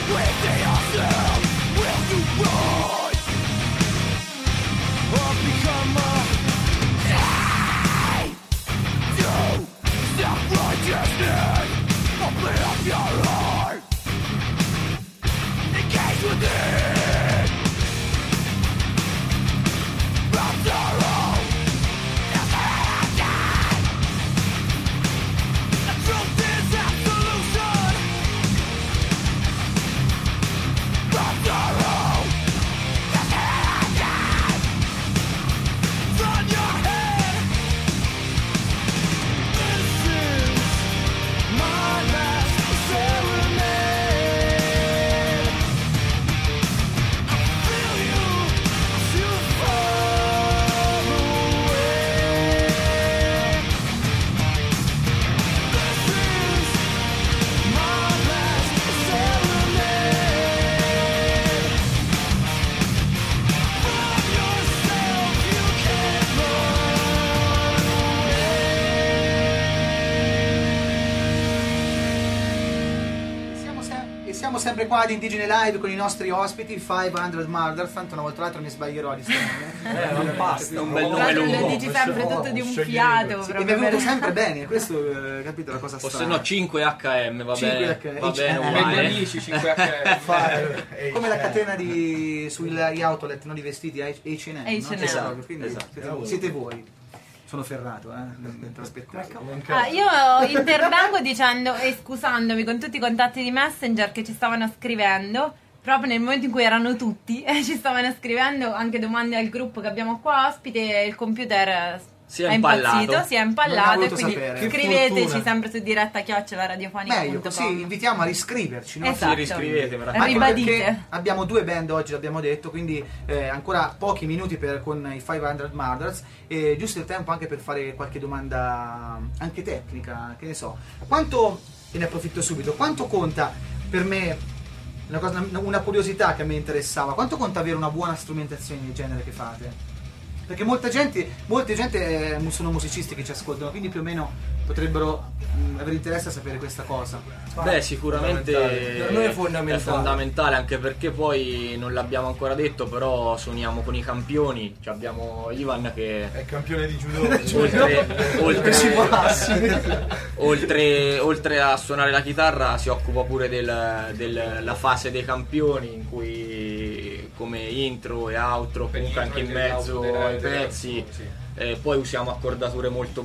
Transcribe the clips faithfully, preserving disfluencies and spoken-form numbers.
Sempre qua ad Indigene Live con i nostri ospiti cinquecento Murder. Tanto una volta l'altro mi sbaglierò di stare. Eh, non basta, un bel nome lungo. Lo dici sempre tutto di un fiato. Sì, e mi è venuto sempre bene, questo eh, capito la cosa strana. O se no cinque acca emme va bene. cinque acca emme. Va bene uguale. Amici cinque acca emme. Come la catena di sugli outlet, no, di vestiti H and M. H and M. Quindi esatto. siete, voi. siete voi. Sono ferrato, eh. Ah, io intervengo dicendo e scusandomi con tutti i contatti di Messenger che ci stavano scrivendo, proprio nel momento in cui erano tutti, eh, ci stavano scrivendo anche domande al gruppo che abbiamo qua ospite e il computer si è è impallato. impazzito, si è impallato e quindi sapere. scriveteci sempre su diretta chiocciola radiofonica punto com. Meglio, così invitiamo a riscriverci, no? Esatto. Sì, riscrivete, Ribadite. Abbiamo due band oggi, l'abbiamo detto, quindi eh, ancora pochi minuti per, con i cinquecento Murders e giusto il tempo anche per fare qualche domanda anche tecnica, che ne so. Quanto, e ne approfitto subito, quanto conta per me, una, cosa, una curiosità che a me interessava, quanto conta avere una buona strumentazione del genere che fate? Perché molta gente, molte gente eh, sono musicisti che ci ascoltano, quindi più o meno potrebbero mh, avere interesse a sapere questa cosa. Beh, sicuramente per noi è fondamentale. è fondamentale, anche perché poi non l'abbiamo ancora detto, però suoniamo con i campioni. Cioè abbiamo Ivan che è campione di judo. oltre, oltre, oltre, oltre a suonare la chitarra si occupa pure della del, fase dei campioni, in cui come intro e outro, comunque anche in mezzo ai pezzi. Sì. Eh, poi usiamo accordature molto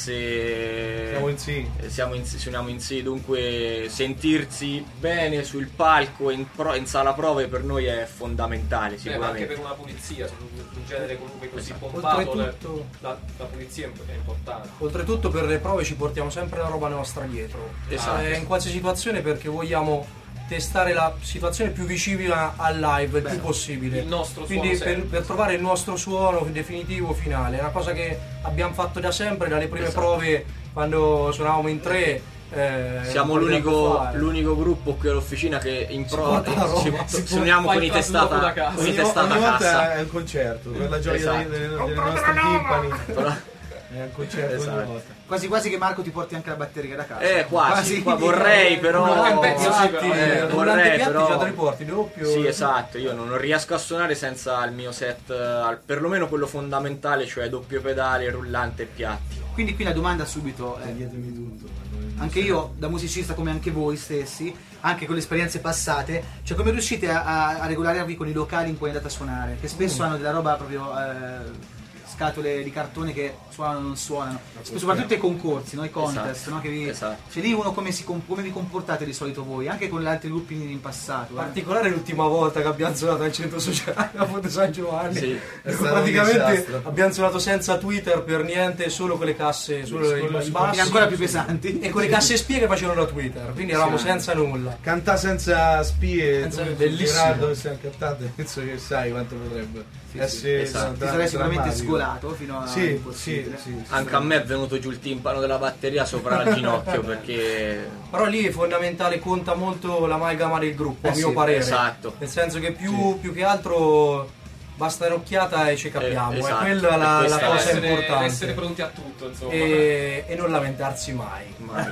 basse, siamo in sì. Siamo in, suoniamo in sì, dunque sentirsi bene sul palco in, pro, in sala prove per noi è fondamentale. Beh, sicuramente anche per una pulizia, su un genere comunque così pompato, oltretutto, la, la pulizia è importante. Oltretutto per le prove ci portiamo sempre la roba nostra dietro, esatto. eh, in qualsiasi situazione, perché vogliamo testare la situazione più vicina al live il Beh, più possibile, il nostro quindi suono per, per trovare il nostro suono definitivo finale. È una cosa che abbiamo fatto da sempre, dalle prime esatto. prove quando suonavamo in tre. Eh, siamo l'unico, l'unico gruppo qui all'officina che in prova suoniamo con i testata con i testata a casa. È un concerto per la gioia esatto. delle, delle nostre timpani. Però, è un concerto esatto. ogni volta. Quasi quasi che Marco ti porti anche la batteria da casa. Eh quasi, quasi qua vorrei però no, no, pezzo, sì, però, eh, vorrei però già te li porti doppio. Sì, esatto, io non riesco a suonare senza il mio set, perlomeno quello fondamentale, cioè doppio pedale, rullante e piatti. Quindi qui la domanda subito è, Chiedetemi tutto. anche io da musicista come anche voi stessi, anche con le esperienze passate, cioè come riuscite a, a, a regolarvi con i locali in cui andate a suonare, che spesso mm. hanno della roba proprio eh, scatole di cartone che suonano o non suonano, soprattutto i concorsi, no? I contest, esatto. no? Che vi, esatto. Cioè lì uno come, si, come vi comportate di solito voi, anche con gli altri gruppi in passato. In eh? particolare l'ultima volta che abbiamo suonato al centro sociale a Ponte San Giovanni, sì. praticamente abbiamo suonato senza Twitter per niente, solo con le casse, solo i bassi, e ancora più pesanti, e con le casse spie che facevano da Twitter, quindi eravamo sì. senza nulla. Cantà senza spie, senza, tu, bellissimo. Dove stiamo cantando, penso che sai quanto potrebbe sì, essere. sì, esatto. Ti sarei sicuramente scolato fino a sì, sì, sì, sì, anche a me è venuto giù il timpano della batteria sopra il ginocchio, perché però lì è fondamentale, conta molto l'amalgama del gruppo, eh a mio sì, parere, esatto. nel senso che più, sì. più che altro basta un'occhiata e ci capiamo, Eh, è esatto. quella la, E la questa cosa essere, importante. essere pronti a tutto, insomma. E, e non lamentarsi mai. Mai.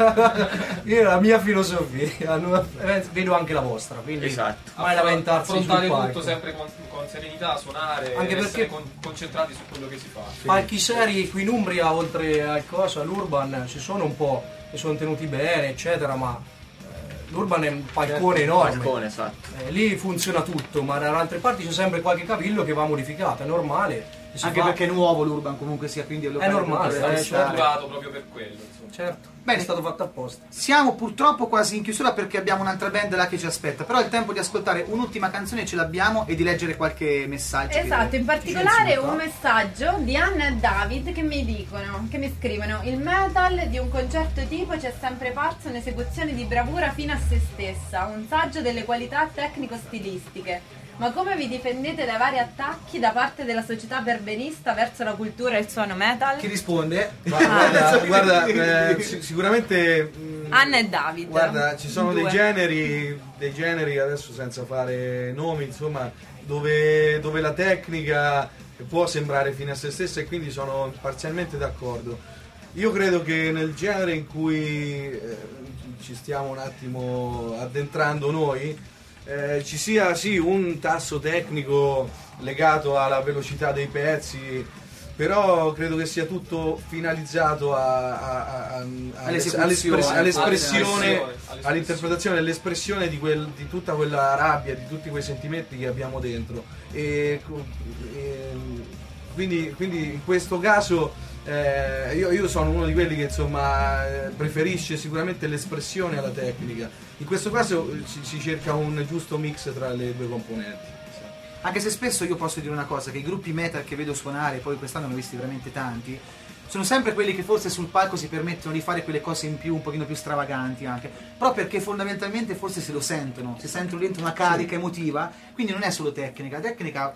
Io la mia filosofia, non- eh, vedo anche la vostra, quindi Esatto. mai lamentarsi sul affrontare palco. tutto sempre con, con serenità, suonare, Anche essere perché- con- concentrati su quello che si fa. Palchi seri qui in Umbria, oltre al coso, all'Urban, ci sono un po' che sono tenuti bene, eccetera, ma eh, l'Urban è un palcone enorme. Balcone, esatto. Eh, lì funziona tutto, ma da altre parti c'è sempre qualche cavillo che va modificato, è normale. si Anche fa- perché è nuovo l'Urban comunque sia, quindi è, locale normale, per poter eh, È restare. strutturato proprio per quello, insomma. Certo, Bene. è stato fatto apposta. Siamo purtroppo quasi in chiusura perché abbiamo un'altra band là che ci aspetta, però è il tempo di ascoltare un'ultima canzone, ce l'abbiamo, e di leggere qualche messaggio. Esatto, che- in particolare un messaggio di Anna e David che mi dicono, che mi scrivono: il metal di un concerto tipo c'è sempre parso un'esecuzione di bravura fino a se stessa, un saggio delle qualità tecnico-stilistiche. Ma come vi difendete dai vari attacchi da parte della società perbenista verso la cultura e il suono metal? Chi risponde? Guarda, guarda, eh, si- sicuramente mh, Anna e David. guarda, ci sono dei Due. generi, dei generi adesso senza fare nomi, insomma, dove, dove la tecnica può sembrare fine a se stessa, e quindi sono parzialmente d'accordo. Io credo che nel genere in cui eh, ci stiamo un attimo addentrando noi, eh, ci sia sì un tasso tecnico legato alla velocità dei pezzi, però credo che sia tutto finalizzato a, a- a- a- All'esecuzione, all'espres- all'espressione, all'espressione. all'interpretazione, all'espressione di, quel- di tutta quella rabbia, di tutti quei sentimenti che abbiamo dentro. E, e- quindi, quindi in questo caso eh, io, io sono uno di quelli che insomma eh, preferisce sicuramente l'espressione alla tecnica. In questo caso eh, si, si cerca un giusto mix tra le due componenti. Anche se spesso io posso dire una cosa, che i gruppi metal che vedo suonare, poi quest'anno ne ho visti veramente tanti, sono sempre quelli che forse sul palco si permettono di fare quelle cose in più, un pochino più stravaganti anche, però perché fondamentalmente forse se lo sentono, si sentono dentro una carica emotiva, quindi non è solo tecnica, la tecnica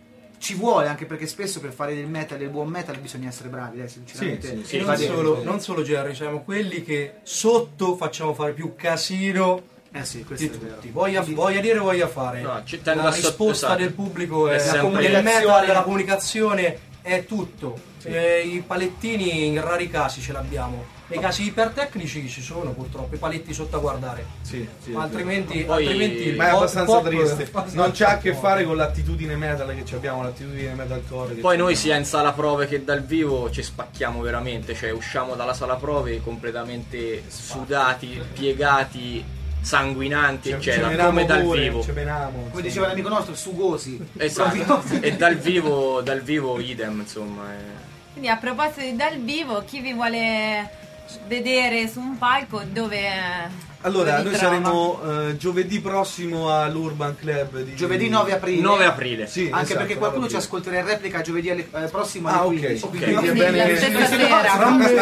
ci vuole, anche perché spesso per fare del metal, del buon metal, bisogna essere bravi, dai, sinceramente. Sì, sì, E sì, non, va bene, solo, sì. non solo Jerry, siamo quelli che sotto facciamo fare più casino Eh sì, questo di è vero. tutti. Voglia, voglia dire, voglia fare. No, ci tengo la a sotto- risposta esatto. del pubblico è, È la sempre- comunicazione, Comunicazione. la comunicazione è tutto. Eh, I palettini in rari casi ce l'abbiamo. Nei casi ipertecnici ci sono purtroppo i paletti sotto a guardare. Sì, sì, Ma altrimenti, Poi- altrimenti il ma è pop- abbastanza pop- triste. abbastanza Non c'ha a che pop. fare con l'attitudine metal che ci abbiamo, l'attitudine metalcore. che Poi noi ci sia in sala prove che dal vivo ci spacchiamo veramente, cioè usciamo dalla sala prove completamente sudati, piegati, sanguinanti, Ci- eccetera, ci come menamo dal pure, vivo. ci menamo, Come diceva l'amico nostro, sugosi. Esatto. E dal vivo, dal vivo idem, insomma. eh. Quindi a proposito di dal vivo, chi vi vuole vedere su un palco, dove Allora, dove vi noi trova? saremo eh, giovedì prossimo all'Urban Club di Giovedì nove aprile. nove aprile. Sì, Anche esatto, perché qualcuno ci nove ascolterà in replica giovedì alle- eh, prossimo Ah, alle ok. quindici. Ok. Quindi- È Quindi bene- la stessa sera.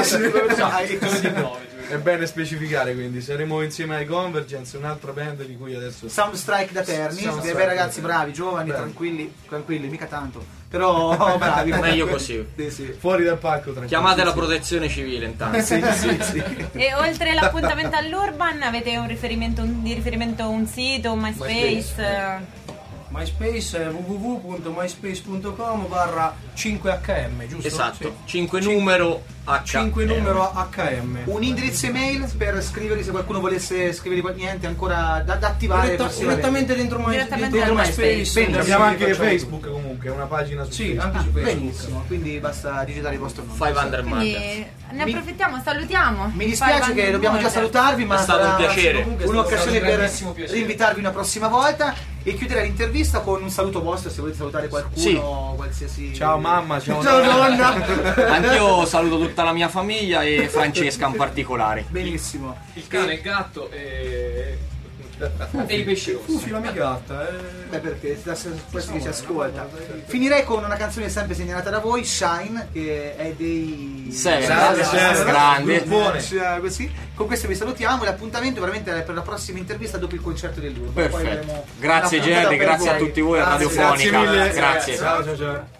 Dai. È bene specificare, quindi saremo insieme ai Convergence, un'altra band di cui adesso Soundstrike da Terni, Soundstrike dei bei ragazzi da bravi, giovani, Bene. tranquilli, tranquilli, mica tanto, però bravi. Meglio così. Sì, sì. fuori dal palco, tranquillo. Chiamate la Sì, sì. protezione civile intanto. Sì, sì, sì. E oltre l'appuntamento all'Urban avete un riferimento, un, di riferimento un sito, un MySpace? eh, MySpace è w w w punto myspace punto com barra cinque H M, giusto? Esatto, cinque numero H. cinque numero H M. Un indirizzo email per scriverli se qualcuno volesse scriverli qual- niente ancora da, da attivare. Diretta- prossimamente. direttamente dentro, My, Direttamente dentro dentro MySpace. MySpace. Bene, Abbiamo sì, anche facciamo Facebook comunque, una pagina su Sì, Facebook. anche Ah, su Facebook. benissimo, quindi basta digitare il vostro nome. cinquecento Quindi Mother. ne Mi- approfittiamo, salutiamo. Mi dispiace che dobbiamo già salutarvi, ma È stato sarà un piacere. Comunque è stato un'occasione un per grandissimo piacere. rinvitarvi una prossima volta e chiudere l'intervista con un saluto vostro se volete salutare qualcuno, Sì. qualsiasi. Ciao mamma, ciao, Ciao nonna. nonna. Anch'io saluto tutta la mia famiglia e Francesca in particolare. Benissimo. Il cane, il gatto e, e i pesci rossi. Uffi la mia gatta, eh. Beh, perché da- questo che ci ascolta. Finirei con una canzone sempre segnalata da voi, Shine, che è dei Seven, Grande, Seven. grande. Gruppone. Eh, così. Con questo vi salutiamo e l'appuntamento veramente è per la prossima intervista dopo il concerto dell'Urban. Poi Perfetto. avremo Grazie una puntata Jerry, per grazie a voi. tutti voi a Grazie, Radiofonica. grazie mille. Grazie. Ciao, ciao, ciao.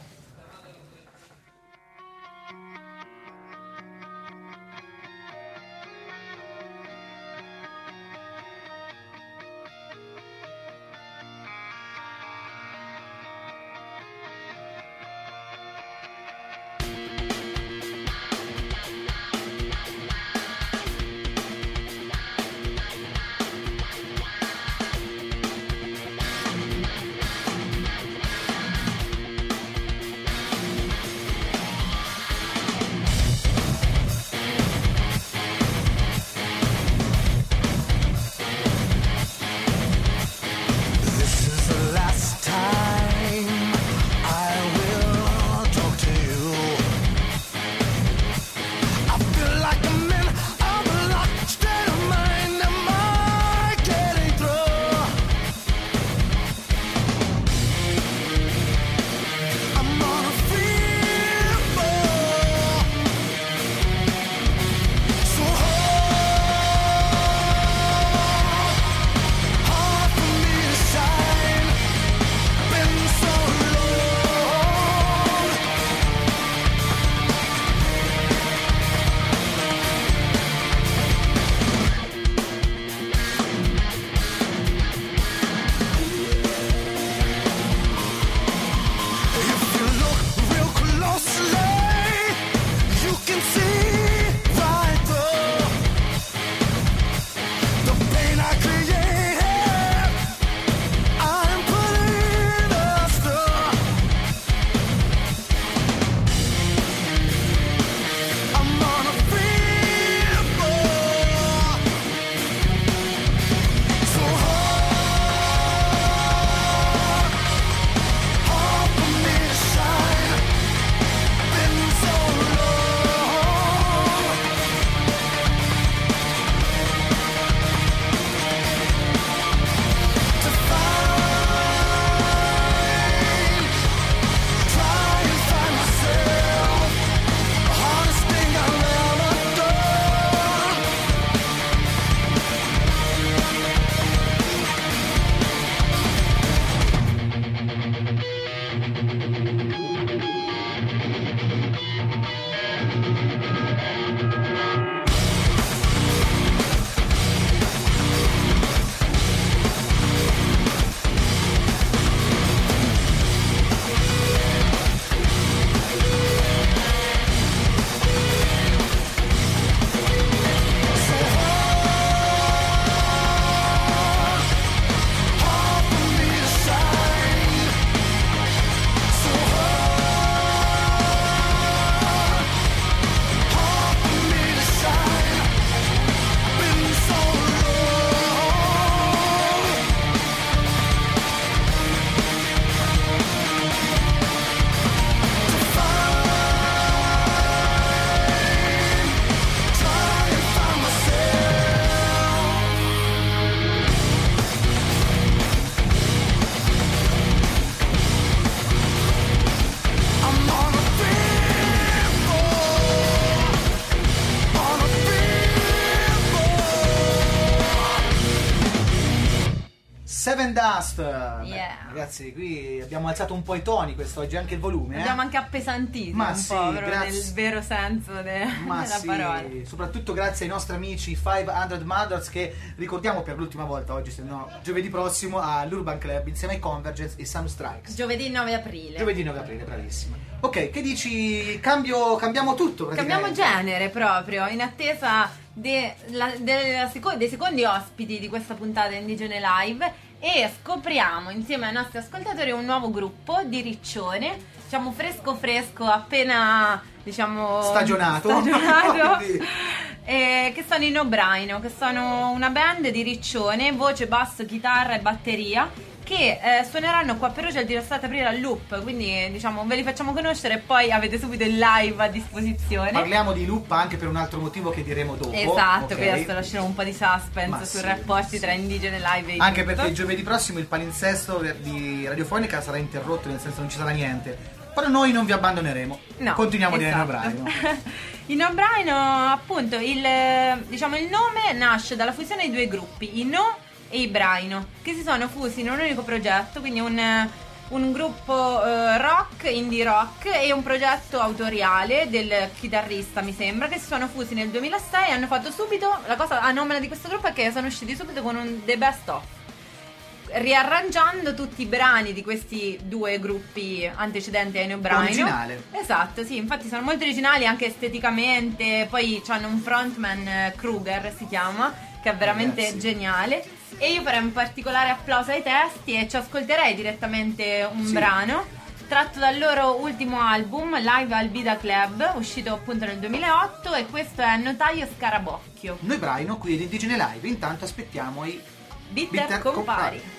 Seven Dust. Yeah. Beh, ragazzi, qui abbiamo alzato un po' i toni quest'oggi, anche il volume. Eh? Abbiamo anche appesantito Ma un sì, po', proprio grazie. nel vero senso de- Ma della sì, parola. soprattutto grazie ai nostri amici cinquecento Mothers che ricordiamo per l'ultima volta oggi, se no giovedì prossimo all'Urban Club insieme ai Convergence e Sun Strikes. Giovedì nove aprile. Giovedì nove aprile, bravissima. Ok, che dici? Cambio, cambiamo tutto praticamente. Cambiamo genere proprio, in attesa de- la- della seco- dei secondi ospiti di questa puntata Indigene Live, e scopriamo insieme ai nostri ascoltatori un nuovo gruppo di Riccione, diciamo fresco fresco, appena diciamo Stagionato. stagionato Quindi- eh, che sono i No Braino, che sono una band di Riccione, voce, basso, chitarra e batteria, che eh, suoneranno qua a Perugia il diciassette aprile al Loop, quindi diciamo ve li facciamo conoscere e poi avete subito il live a disposizione. Parliamo di Loop anche per un altro motivo che diremo dopo. Esatto, ok? qui adesso lasceremo un po' di suspense Ma sui sì, rapporti sì. tra Indigene Live e Anche Loop. perché giovedì prossimo il palinsesto di Radiofonica sarà interrotto, nel senso non ci sarà niente. Però noi non vi abbandoneremo. No, Continuiamo a dire No esatto. Braino. I No Braino, appunto, il, diciamo, il nome nasce dalla fusione di due gruppi, i No e i Braino, che si sono fusi in un unico progetto, quindi un, un gruppo eh, rock, indie rock, e un progetto autoriale del chitarrista, mi sembra, che si sono fusi nel duemilasei e hanno fatto subito, la cosa anomala di questo gruppo è che sono usciti subito con un The Best Of, riarrangiando tutti i brani di questi due gruppi antecedenti ai No Braino. Originale. Esatto, sì, infatti sono molto originali anche esteticamente, poi hanno un frontman, eh, Kruger si chiama, che è veramente Ragazzi. geniale, e io farei un particolare applauso ai testi e ci ascolterei direttamente un Sì. brano tratto dal loro ultimo album Live al Vida Club, uscito appunto nel duemilaotto, e questo è Notaio Scarabocchio. Noi Braino qui ad Indigene Live, intanto aspettiamo i Bitter, Bitter Compari. Compari.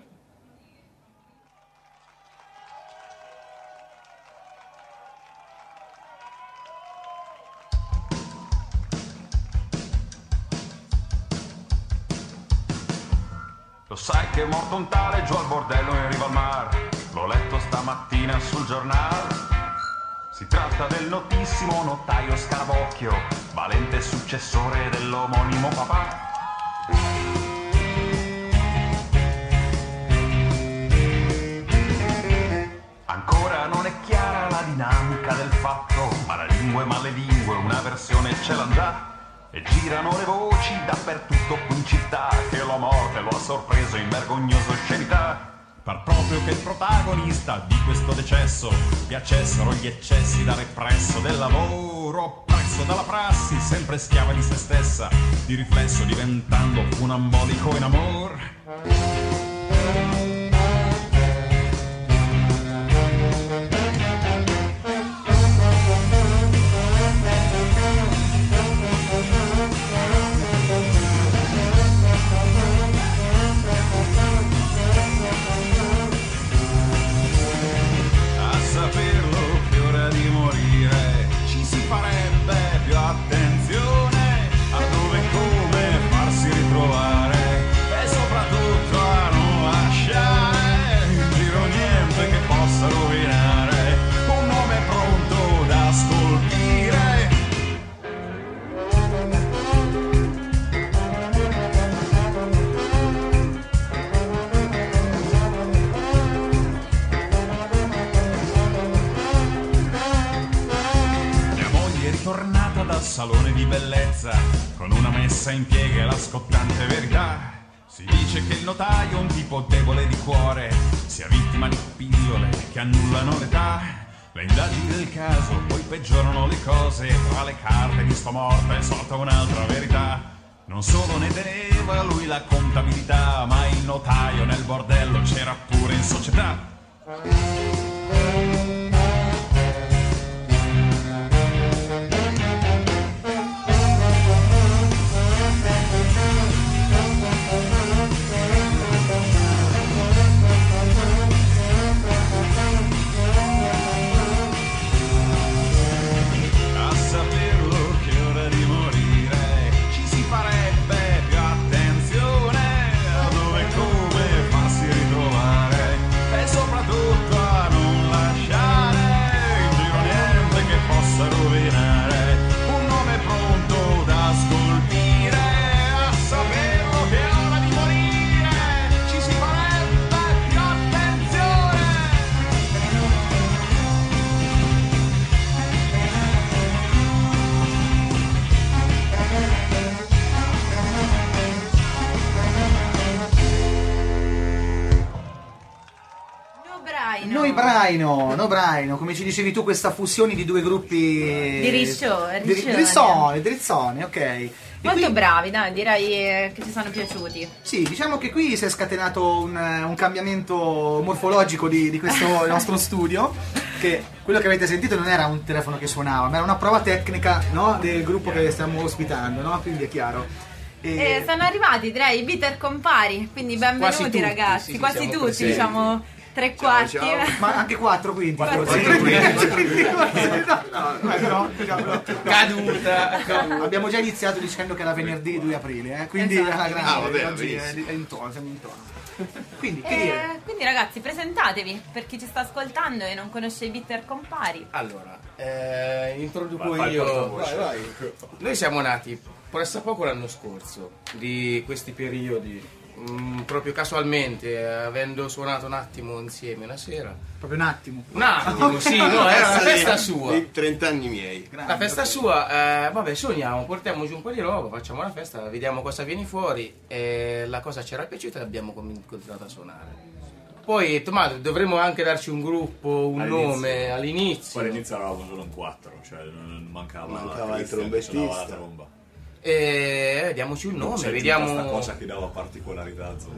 Lo sai che è morto un tale giù al bordello in riva al mare? L'ho letto stamattina sul giornale. Si tratta del notissimo notaio Scarabocchio, valente successore dell'omonimo papà. Ancora non è chiara la dinamica del fatto, ma la lingua e malelingue una versione ce l'ha già. E girano le voci dappertutto qui in città che la morte lo ha sorpreso in vergognosa oscenità. Par proprio che il protagonista di questo decesso piacessero gli eccessi da represso del lavoro, oppresso dalla prassi, sempre schiava di se stessa, di riflesso diventando funambolico in amor. A saperlo che ora di morire ci si farebbe più attenzione a dove e come farsi ritrovare e soprattutto a non lasciare in giro niente che possa rovinare un nome pronto da scolpire. Mia moglie è ritornata dal salone di bellezza con una messa in piega e la scottante verità. Si dice che il notaio è un tipo debole di cuore, sia vittima di pillole che annullano l'età. Le indagini del caso poi peggiorano le cose, tra le carte di sua morte è sorta un'altra verità. Non solo ne teneva lui la contabilità, ma il notaio nel bordello c'era pure in società. A saperlo che è ora di morire ci si farebbe più attenzione a dove e come farsi ritrovare e soprattutto a Braino. Noi Braino, no Braino, come ci dicevi tu, questa fusione di due gruppi Di Riccione, di Riccione. Drizzone, Drizzone, ok. E Molto qui- bravi, dai, direi eh, che ci sono piaciuti. Sì, diciamo che qui si è scatenato un, un cambiamento morfologico di, di questo nostro studio, che quello che avete sentito non era un telefono che suonava, ma era una prova tecnica, no, del gruppo che stiamo ospitando, no? Quindi è chiaro. E- Eh, sono arrivati, direi, i bitter compari, quindi benvenuti tutti, ragazzi, sì, sì, quasi siamo tutti, presenti. diciamo tre quarti. ciao. Ma anche quattro quindi. Quattro Sì. quinti. No, no, no, no. Caduta. Abbiamo già iniziato dicendo che era venerdì due aprile, eh? Quindi Esatto. alla grande, Ah, vabbè, oggi è, benissimo. è in tono, siamo in tono. Quindi, che dire? Eh, quindi ragazzi, presentatevi per chi ci sta ascoltando e non conosce i bitter compari. Allora, eh, introduco Vai, fai il io. portavoce. Vai, vai. Noi siamo nati presso poco l'anno scorso, di questi periodi, mm, proprio casualmente, eh, avendo suonato un attimo insieme una sera. Proprio un attimo. Un attimo, sì, no, era la festa sua. Di trenta anni miei. Grande, La festa ok. sua, eh, vabbè, suoniamo, portiamo giù un po' di roba, facciamo la festa, vediamo cosa viene fuori. E la cosa ci era piaciuta e abbiamo com- continuato a suonare. Poi ho detto, ma dovremmo anche darci un gruppo, un All'inizio. nome all'inizio. Poi all'inizio eravamo solo in quattro, cioè non mancava, Mancava il Cristian che suonava la trombettista. tromba. E diamoci un nome, C'è vediamo. questa cosa che dava particolarità, insomma.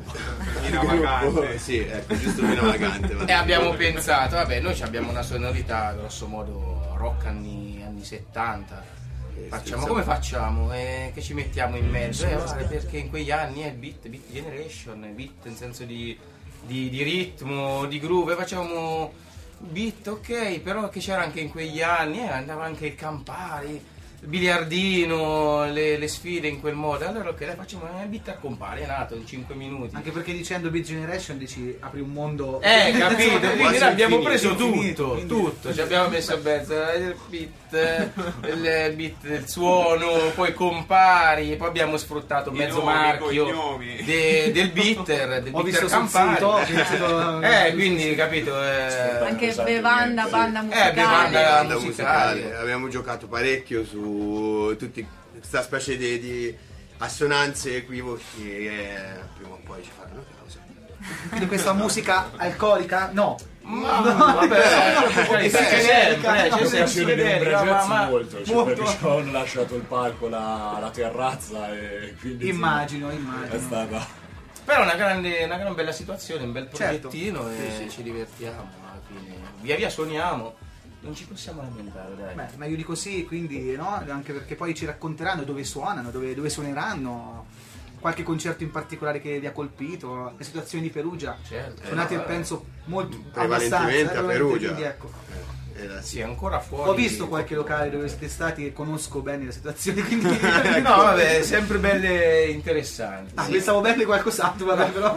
Il gruppo, sì, ecco, giusto meno vagante. va E bene. abbiamo pensato, vabbè, noi ci abbiamo una sonorità grosso modo rock anni, anni settanta. Facciamo come facciamo? Eh, che ci mettiamo in mezzo? Eh, guarda, perché in quegli anni è beat, beat generation, beat in senso di, di, di ritmo, di groove, facciamo beat, ok, però che c'era anche in quegli anni, eh, andava anche il Campari, il biliardino, le, le sfide in quel modo. Allora ok, dai, facciamo un beat a Compari, è nato in cinque minuti. Anche perché dicendo Beat Generation dici apri un mondo. Eh, capito, quindi quasi noi abbiamo infinito, preso infinito, tutto, quindi- tutto, ci abbiamo messo a mezzo il beat, il, il beat del suono, poi compari, poi abbiamo sfruttato mezzo nomi, marchio cognomi. de- del bitter, del Ho bitter visto sul Campari. sito, ho visto- Eh, quindi capito, eh, Anche Esatto, bevanda, sì. banda Eh, musicale. bevanda- Banda musicale. musicale. Abbiamo giocato parecchio su tutti questa specie di, di assonanze e equivoci che eh, prima o poi ci faranno causa. Quindi questa musica alcolica? No. ma vabbè, Eh, c'è sempre, c'è L'occasione sempre di Federica, ma- Brezzi ma- molto, cioè, molto. perché ci hanno lasciato il palco, la, la terrazza e quindi Immagino, insomma, immagino. è stata Però è una grande, una gran bella situazione, un bel Certo. progettino e Sì, sì. ci divertiamo alla fine. Via via suoniamo, non ci possiamo lamentare, dai. Beh, meglio di così, quindi, no? Anche perché poi ci racconteranno dove suonano, dove, dove suoneranno, qualche concerto in particolare che vi ha colpito, le situazioni di Perugia. Certo. Suonate, Eh, no, penso, molto Prevalentemente abbastanza, a eh, Perugia. quindi ecco. Eh, era- Sì, ancora fuori. Ho visto qualche locale dove siete stati e conosco bene la situazione, quindi... No, vabbè, sempre belle interessanti. Ah, pensavo bene qualcos'altro, vabbè, però...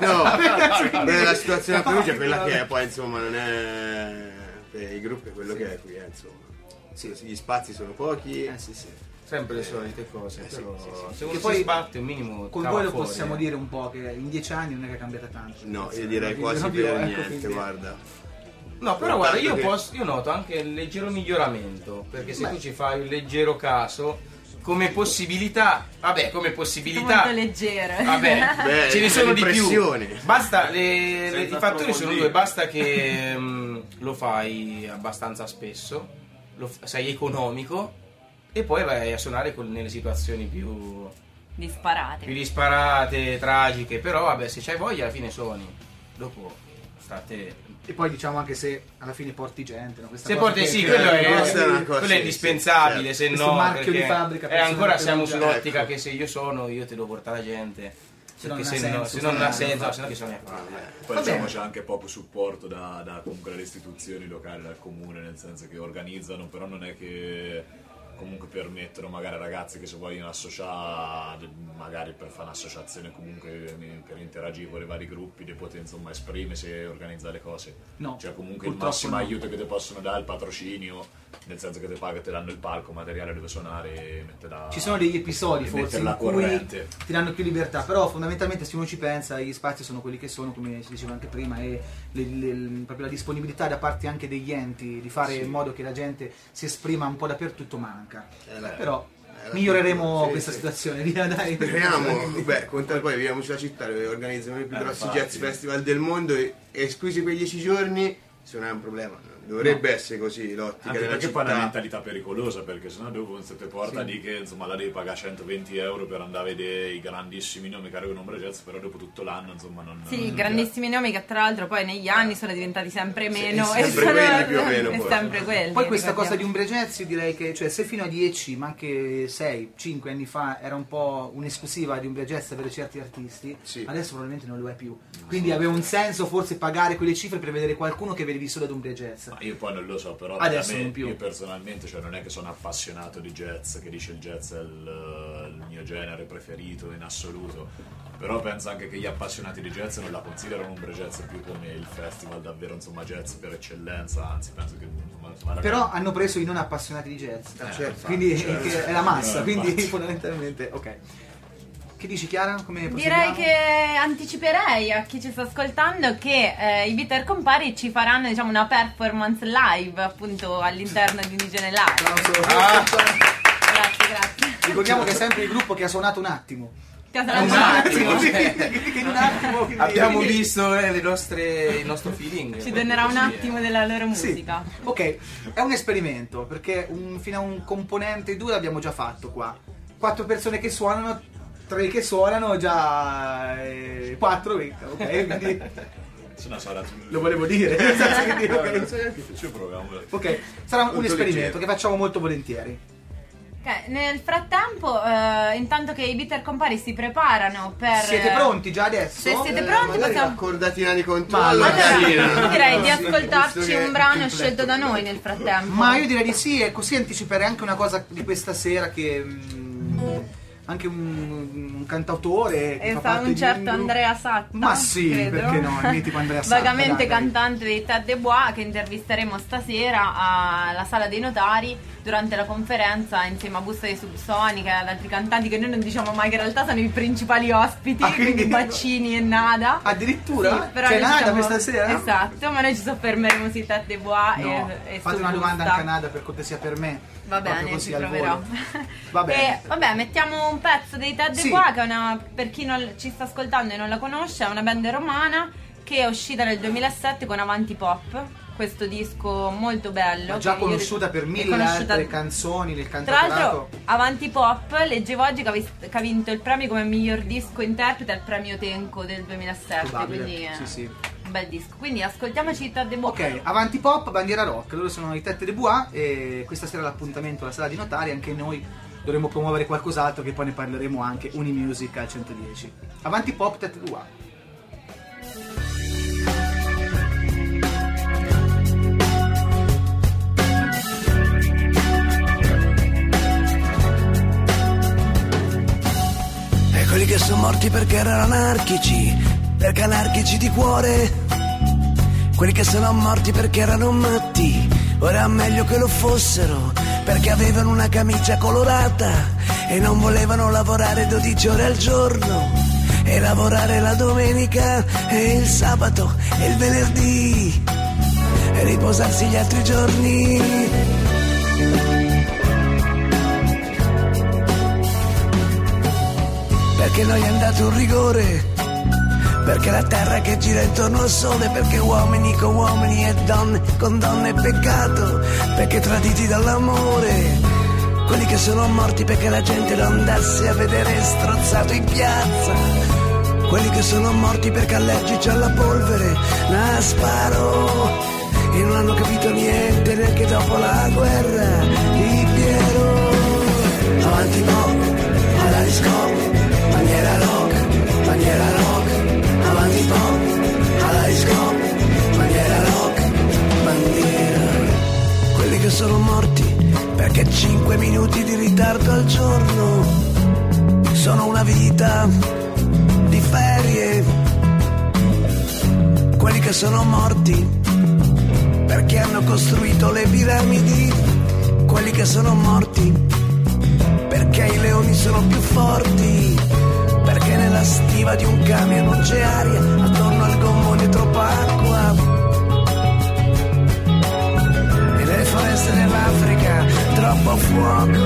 No, beh, la situazione a Perugia è quella che è, poi insomma non è per i gruppi è quello che è qui, eh, insomma. Sì, gli spazi sono pochi. Eh sì, sì. Sempre le solite cose, Eh, sì, però sì, sì. se uno Che si poi sbatte un minimo Con cava voi lo fuori, possiamo eh. dire un po' che in dieci anni non è che è cambiata tanto. No, Quindi, io direi quindi, quasi proprio, per ecco, niente, quindi- guarda. No, però guarda, io, Tanto che- posso, io noto anche il leggero miglioramento, perché se Beh. tu ci fai un leggero caso, come possibilità, vabbè, come possibilità... Molto leggere. Vabbè, Beh, ce ne sono di più. l'impressione. Basta, le- le- Senza i fattori sono approfondire. due, basta che mm, lo fai abbastanza spesso, lo f- sei economico e poi vai a suonare con- nelle situazioni più, Disparate. più disparate, tragiche, però vabbè, se c'hai voglia alla fine suoni, dopo state... E poi diciamo anche se alla fine porti gente, no? Questa Se cosa porti, che- sì, che- quello è, questa è una cosa, quello è sì, indispensabile, sì, se Questo no marchio di perché fabbrica eh, per ancora suonare siamo Perugia. sull'ottica Ecco. che se io sono io te devo portare la gente, Se non perché ha se, no, senso se non ha suonare, senso, infatti. se no che suoni a fare. poi Va diciamo bene. c'è anche poco supporto da, da comunque dalle istituzioni locali, dal comune, nel senso che organizzano, però non è che comunque permettono magari a ragazzi che se vogliono associare, magari per fare un'associazione comunque per interagire con i vari gruppi, di poter insomma esprimersi e organizzare le cose. No, Cioè comunque il purtroppo massimo no. aiuto che ti possono dare è il patrocinio, nel senso che ti pagano, ti danno il palco, materiale dove suonare e mette la... Ci sono degli episodi e forse mettere la in cui corrente. ti danno più libertà, però fondamentalmente se uno ci pensa gli spazi sono quelli che sono, come si diceva anche prima, e le- le- proprio la disponibilità da parte anche degli enti di fare in modo che la gente si esprima un po' dappertutto manca. Eh, la- Però eh, la- miglioreremo sì, questa sì. situazione, via dai. Speriamo, beh, contare poi viviamo sulla città dove organizzano i più Eh, grossi infatti. jazz festival del mondo e esclusi quei dieci giorni se non è un problema, dovrebbe no. essere così l'ottica anche della perché città. poi è una mentalità pericolosa, perché sennò dopo se te porta Sì. lì che insomma la devi pagare centoventi euro per andare a vedere i grandissimi nomi che arrivano in Umbra Jazz, però dopo tutto l'anno insomma non... Sì, non grandissimi nomi che tra l'altro poi negli anni sono diventati sempre meno Sì, e sempre sono quelli più o meno, e poi. sempre quelli. Poi questa cosa di ricordiamo. Umbra Jazz io direi che, cioè, se fino a dieci ma anche sei cinque anni fa era un po' un'esclusiva di Umbra Jazz per certi artisti, Sì. adesso probabilmente non lo è più. Quindi aveva un senso forse pagare quelle cifre per vedere qualcuno che vedevi solo ad Umbra Jazz. Ma io poi non lo so, però Adesso da me, non più. io personalmente, cioè non è che sono appassionato di jazz, che dice il jazz è il, il mio genere preferito in assoluto, però penso anche che gli appassionati di jazz non la considerano Umbra Jazz più come il festival davvero insomma jazz per eccellenza, anzi penso che insomma, Però hanno preso i non appassionati di jazz, Eh, certo, quindi certo. che è la massa, Eh, quindi infatti. fondamentalmente ok. Che dici Chiara? Come Direi proseguiamo? che anticiperei a chi ci sta ascoltando che eh, i Bitter Compari ci faranno diciamo una performance live appunto all'interno di Indigene Live. Applauso. Ah. Grazie, grazie. Ricordiamo che è sempre il gruppo che ha suonato un attimo. Ti ha Un salutato. attimo, che in un attimo. quindi- Abbiamo quindi- visto eh, le nostre, il nostro feeling. Ci donerà un Sì, attimo della loro Sì. musica. Ok, è un esperimento perché un- fino a un componente due l'abbiamo già fatto qua. Quattro persone che suonano, tre che suonano, già eh, quattro, ok? Quindi se no sarà lo volevo dire. nel senso che dico, ok. Non so neanche tu. ci proviamo. Ok, sarà un Molto esperimento leggero. che facciamo molto volentieri. Ok, nel frattempo, eh, intanto che i Bitter Compari si preparano per... Siete pronti già adesso? Se siete Eh, pronti magari possiamo... una cordatina di Ma controllo. allora- carina. Io direi di Sì, ascoltarci visto che un brano completo scelto da completo. noi nel frattempo. Ma io direi di sì, e così anticiperei anche una cosa di questa sera che... mm, anche un, un cantautore che E fa sa parte un di certo gruppo- Andrea Satta. Ma sì, credo. perché no, il mitico Andrea Satta. Vagamente dai, dai. cantante dei Ted de Bois, che intervisteremo stasera alla Sala dei Notari durante la conferenza insieme a Busta di Subsonica e ad altri cantanti che noi non diciamo mai che in realtà sono i principali ospiti, Ah, quindi- quindi Baccini e Nada. Addirittura? Sì, però C'è noi Nada diciamo- questa sera? Esatto, ma noi ci soffermeremo sui Ted de Bois No, e, e fate su una domanda Busta. anche a Nada per cortesia per me. Va Proprio bene, così ci al proverò. volo. Va bene. E, vabbè, mettiamo un pezzo dei Ted de Sì. Bois, che è una, per chi non ci sta ascoltando e non la conosce, è una band romana che è uscita nel duemilasette con Avanti Pop, questo disco molto bello. Ma già che io- conosciuta per è mille conosciuta- altre canzoni del Tra cantautorato. l'altro, Avanti Pop, leggevo oggi che ha, vis- che ha vinto il premio come miglior disco interprete al premio Tenco del duemilasette, Probabile. quindi è Sì, sì. un bel disco. Quindi ascoltiamoci i Ted de Bois. Ok, Avanti Pop, bandiera rock, loro sono i Tette de Bois e questa sera l'appuntamento alla Sala di Notari, anche noi dovremo promuovere qualcos'altro che poi ne parleremo anche Unimusic al centodieci. Avanti Pop, Tette de Bois. E quelli che sono morti perché erano anarchici, perché anarchici di cuore. Quelli che sono morti perché erano matti, ora è meglio che lo fossero, perché avevano una camicia colorata e non volevano lavorare dodici ore al giorno, e lavorare la domenica e il sabato e il venerdì, e riposarsi gli altri giorni. Perché noi è andato un rigore, perché la terra che gira intorno al sole, perché uomini con uomini e donne con donne è peccato, perché traditi dall'amore, quelli che sono morti perché la gente lo andasse a vedere strozzato in piazza, quelli che sono morti perché allergici alla polvere, la sparo, e non hanno capito niente neanche dopo la guerra di Piero. Avanti pop, alla disco, bandiera rock, bandiera rock, avanti pop, alla disco, bandiera rock, bandiera. Quelli che sono morti perché cinque minuti di ritardo al giorno sono una vita di ferie. Quelli che sono morti perché hanno costruito le piramidi. Quelli che sono morti perché i leoni sono più forti, perché nella stiva di un camion non c'è aria, attorno al gommone troppa acqua, e nelle foreste dell'Africa troppo fuoco.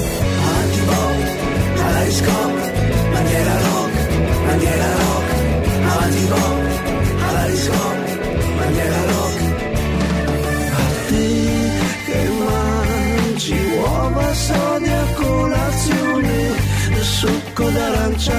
Avanti pop, alla disco, bandiera rock, bandiera rock,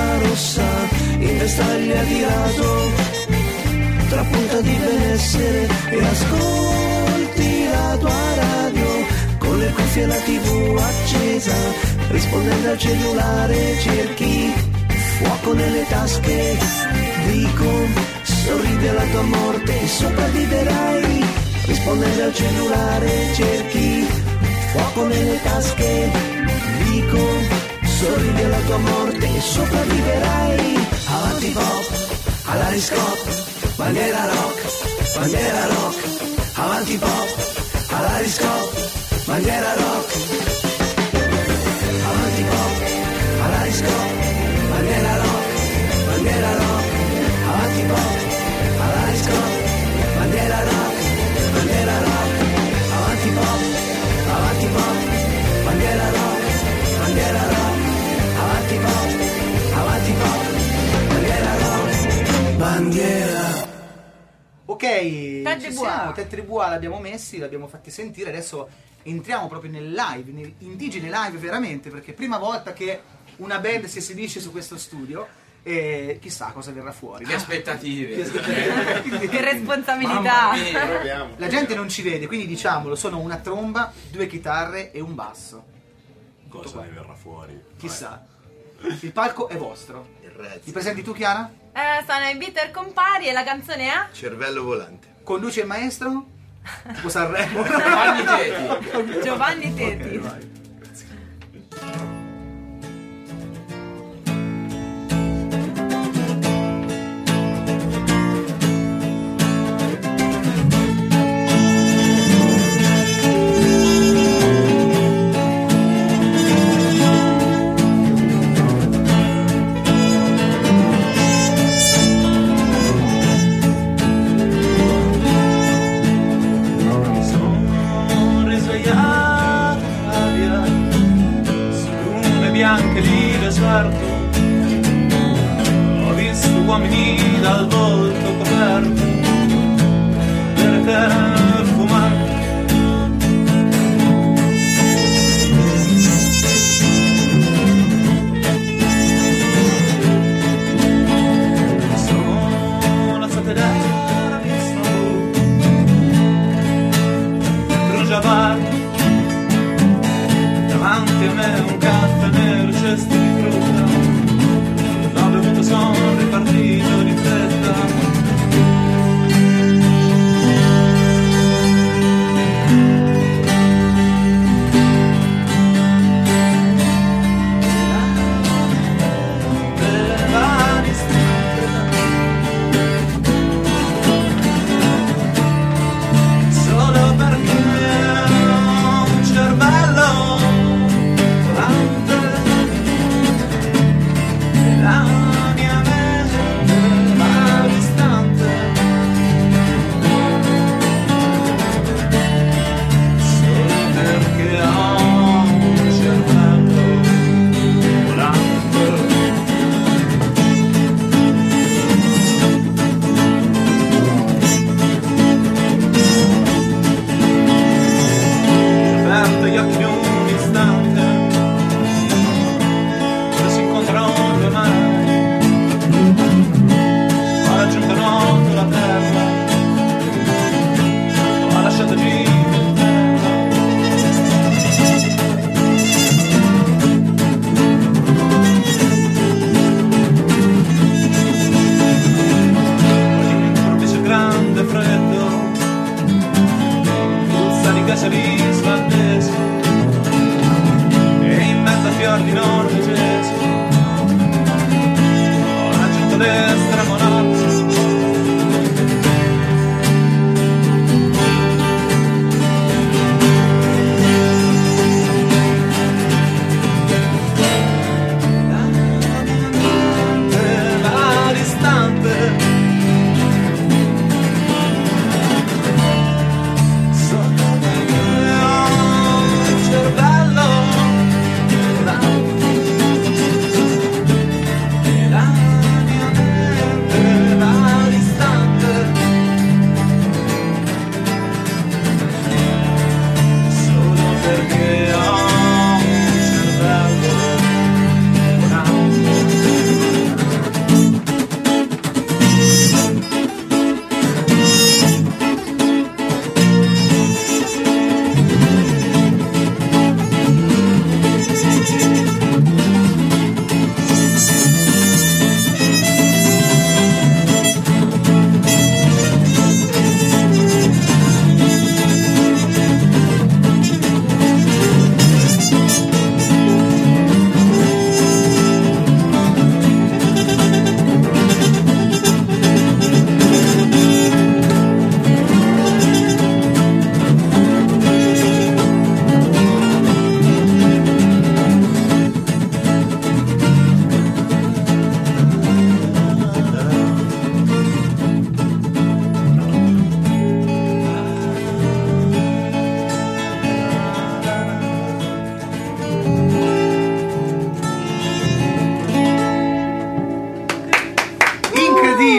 bandiera rossa in vestaglia di lato, tra punta di benessere e ascolti la tua radio, con le cuffie e la tivù accesa, rispondendo al cellulare cerchi fuoco nelle tasche, dico sorride alla tua morte e sopravviverai, rispondendo al cellulare cerchi fuoco nelle tasche, dico sorridi alla tua morte e sopravviverai. Avanti pop, all'ariscop, bandiera rock, bandiera rock. Avanti pop, all'ariscop, bandiera rock. Avanti pop, all'ariscop, bandiera rock, bandiera rock. Avanti pop, all'ariscop, bandiera rock, bandiera rock. Avanti pop, avanti pop, bandiera rock, bandiera rock. Avanti pop, avanti pop, bandiera rock, bandiera. Ok, Ted ci Tribua. siamo, Ted Tribua l'abbiamo messi, l'abbiamo fatti sentire, adesso entriamo proprio nel live, nel indigene live veramente, perché prima volta che una band si esibisce su questo studio e chissà cosa verrà fuori. Che no? aspettative. Che aspettative. Che responsabilità. Mamma mia, proviamo. La gente non ci vede, quindi diciamolo, sono una tromba, due chitarre e un basso. Cosa ne verrà fuori? Chissà. Il palco è vostro. Il rezzo. Ti presenti tu, Chiara? Eh, sono i Bitter Compari e la canzone è? Cervello volante. Conduce il maestro? Tipo Sanremo. Giovanni Teti. Giovanni Teti. Ok, vai. Bianche di deserto, ho visto uomini dal volto coperto, perché fumare. Sono state da Istanbul, Rujabar, davanti a me un caffè nero, cesto di frutta, l'ho bevuto, sono ripartito di fretta. Solo perché ho un cervello volante, la mia mente va distante, solo perché ho un cervello volante. Aperto gli occhi in un istante, ora si incontrano due mani, ho raggiunto noto la terra, ho lasciato lì il terra. All'improvviso grande freddo, puzza di gas islandesi, e in mezzo a fiordi norvegesi ho raggiunto l'estremo nord. Va distante, solo perché ho un cervello volante, e la mia mente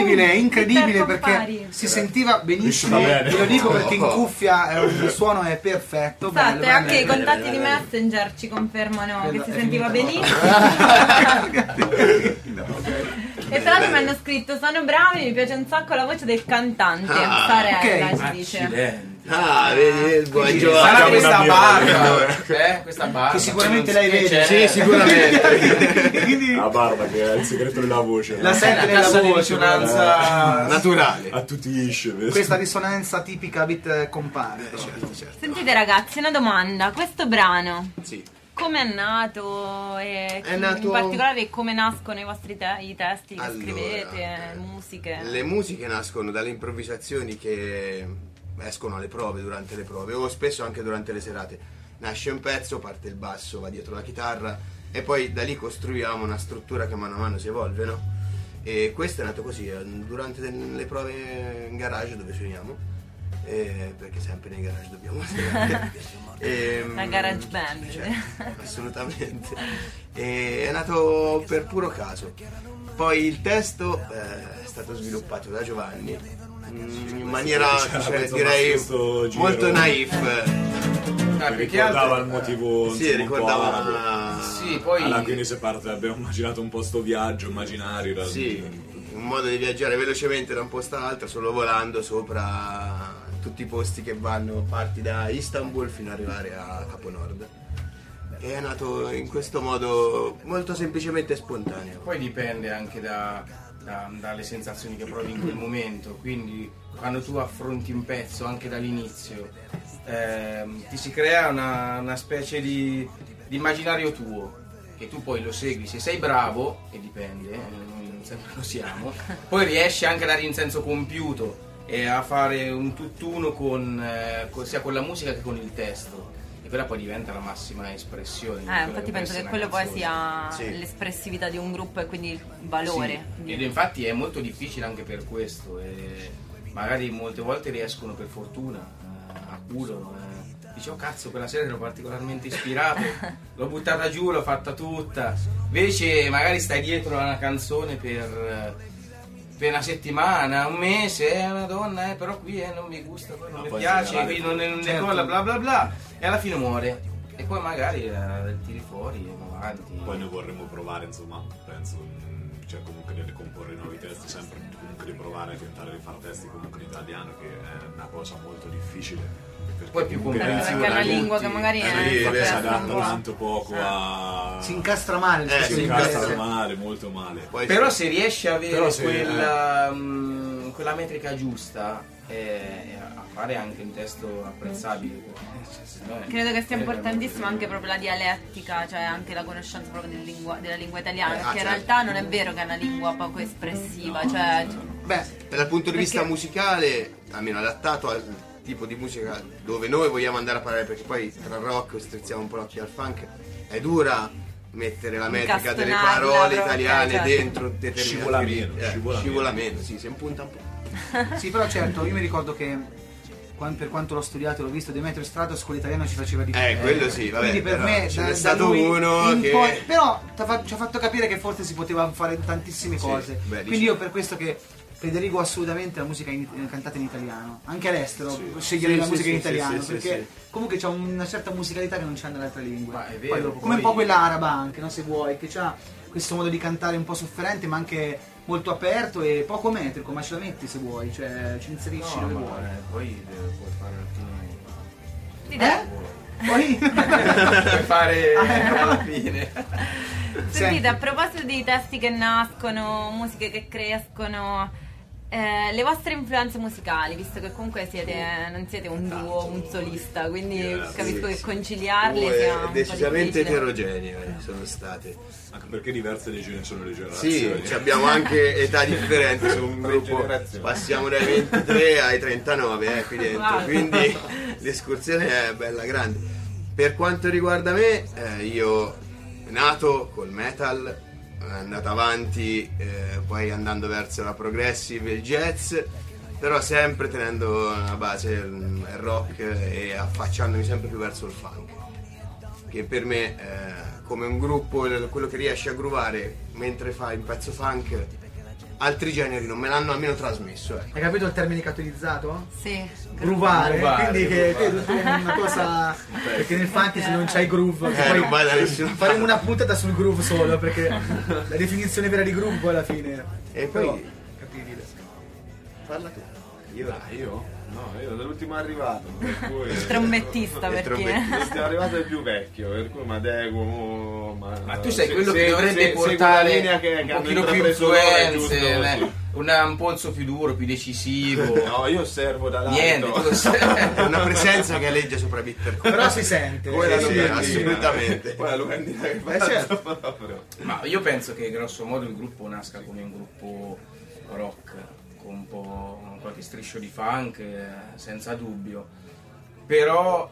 incredibile, incredibile Super perché compari. si sentiva benissimo. Riusciva bene. Ve lo dico perché in cuffia è un- il suono è perfetto. Esatto, bello, e anche bello. i contatti di Messenger ci confermano Quello che si è sentiva finita, benissimo. E tra l'altro mi hanno scritto: sono bravi, mi piace un sacco la voce del cantante. Ah, Sarella ok. ci dice. Accidenti. Ah, vedi il buon Quindi Giovanni. Sarà Facciamo questa una barba, eh, questa barba. Che sicuramente non lei si- vede. c'è- Sì, sicuramente. Quindi La barba che è il segreto della voce. la no? sente la nella cassa di voce, risonanza Naturale. Attutisce, vedi? questa risonanza tipica bit compare. Certo, certo. Sentite ragazzi, una domanda. Questo brano Sì. come è nato? E È in nato- particolare come nascono i vostri te- i testi che Allora, scrivete, eh, musiche? Le musiche nascono dalle improvvisazioni che escono alle prove, durante le prove, o spesso anche durante le serate. Nasce un pezzo, parte il basso, va dietro la chitarra e poi da lì costruiamo una struttura che mano a mano si evolve, no? E questo è nato così, eh, durante le prove in garage dove suoniamo. Eh, perché sempre nei garage dobbiamo suonare. Ehm, La garage band. certo, assolutamente. E è nato per puro caso. Poi il testo eh, è stato sviluppato da Giovanni mm, in maniera C'era cioè, mezzo direi questo giro. molto naif. Ah, Mi più che ricordava altro- il motivo. Sì, insomma, un po' ricordava. arabe. Sì, poi Allora, quindi se parte, abbiamo immaginato un po' sto viaggio immaginario. era- Sì, un modo di viaggiare velocemente da un posto all'altro solo volando sopra tutti i posti che vanno, parti da Istanbul fino ad arrivare a Capo Nord. E è nato in questo modo molto semplicemente spontaneo. poi dipende anche da, da- dalle sensazioni che provi in quel momento, quindi quando tu affronti un pezzo anche dall'inizio ehm, ti si crea una, una specie di, di immaginario tuo che tu poi lo segui, se sei bravo, e dipende, eh, noi non sempre lo siamo, poi riesci anche a dare in senso compiuto e a fare un tutt'uno con, eh, con- sia con la musica che con il testo, e quella poi diventa la massima espressione di Eh, quella infatti può penso essere che una quello poi canzone. sia Sì. l'espressività di un gruppo e quindi il valore. Sì, di- ed infatti è molto difficile anche per questo, e magari molte volte riescono per fortuna, eh, a culo, eh. dice oh cazzo quella sera ero particolarmente ispirato, l'ho buttata giù, l'ho fatta tutta, invece magari stai dietro a una canzone per, per una settimana, un mese, è una donna, eh, però qui eh, non mi gusta, poi non Ma mi poi in piace, generale- qui non ne, non ne Certo. colla, bla bla bla, e alla fine muore, e poi magari eh, tiri fuori e va avanti. Poi noi vorremmo provare, insomma, penso, mh, cioè comunque nel comporre nuovi testi, sempre comunque di provare a tentare di fare testi comunque in italiano, che è una cosa molto difficile. perché Poi più comunque comprensione. Perché è una tutti- lingua che magari eh, è sì, vero, si persa adatta un po'. tanto poco a... Si incastra male il Eh, testo si in incastra inglese. male, molto male. Poi Però sì. se riesci a avere Però se- quella, mm, quella metrica giusta e a fare anche un testo apprezzabile, cioè, se no è- Credo che sia è importantissima veramente- anche proprio la dialettica, cioè anche la conoscenza proprio del lingua- della lingua italiana, Eh, perché ah, in certo. realtà non è vero che è una lingua poco espressiva, cioè Beh, Dal punto di vista Perché- musicale, almeno adattato al tipo di musica dove noi vogliamo andare a parlare, perché poi tra rock strizziamo un po' l'occhio al funk, è dura mettere la metrica delle Incastonarla parole proprio, italiane certo. dentro determinati Scivola meno, eh, scivola scivola meno. meno, sì, si impunta un po'. sì, però certo, io mi ricordo che quan- per quanto l'ho studiato e l'ho visto, Demetrio Stratos con l'italiano ci faceva di più. Eh, quello sì, vabbè, Quindi per però me ce da- n'è da stato lui uno in che- poi- però t'ha fa- ci ha fatto capire che forse si poteva fare tantissime Sì, cose. beh, Quindi dici- io per questo che prediligo assolutamente la musica in- cantata in italiano, anche all'estero Sì. scegliere Sì, la sì, musica in sì, italiano, sì, sì, perché sì. comunque c'è una certa musicalità che non c'è nelle altre lingue. Ma è Poi vero, dopo- come un poi- po' quella araba anche, no, se vuoi, che ha questo modo di cantare un po' sofferente ma anche molto aperto e poco metrico, ma ce la metti se vuoi, cioè ci inserisci No, dove ma, vuoi. eh, poi eh, puoi fare alla fine Eh? Poi puoi fare Ah, ecco. alla fine. Sentite, a proposito di testi che nascono, musiche che crescono, eh, le vostre influenze musicali, visto che comunque siete, non siete un duo, un solista, quindi Yeah, capisco sì, che sì. conciliarle Due sia un po' decisamente difficile. eterogenee sono state. Anche perché diverse le gen- sono le Sì, generazioni. ci abbiamo anche età differenti su un gruppo, generazioni. passiamo dai ventitré ai trentanove eh, qui dentro, Wow. quindi l'escursione è bella grande. Per quanto riguarda me, eh, io nato col metal, è andato avanti eh, poi andando verso la progressive e il jazz, però sempre tenendo a base il, il rock e affacciandomi sempre più verso il funk, che per me eh, come un gruppo quello che riesce a groovare mentre fa il pezzo funk altri generi non me l'hanno almeno trasmesso. Ecco. Hai capito il termine che ha utilizzato? Sì. Groovare, Groovare, quindi che, che è groovare. tutta una cosa, perché nel fantasy non c'hai groove, che Eh, poi non vai da nessuna parte. faremo una puntata sul groove solo, perché la definizione vera di groove poi alla fine E poi però, capibile. parla tu. Io, Dai, io? No, io sono l'ultimo arrivato. Per cui... Il trombettista, Il perché? trombettista. L'ultimo arrivato è il più vecchio, per cui mi adeguo. mo- Ma, Ma tu sei quello se- che se- dovrebbe se- segui portare la linea che, un che hanno pochino più intrapreso loro, è influenze, giusto eh, così. una- un polso più duro, più decisivo. No, io osservo da lato. Niente, tu osservi. È una presenza che aleggia sopra Bitter Coin. Però si sente. Come la Sì, locandina, sì. assolutamente. Poi la locandina che Eh, fa certo. proprio. Ma io penso che grosso modo il gruppo nasca come un gruppo rock, con un po' con qualche striscio di funk, eh, senza dubbio. Però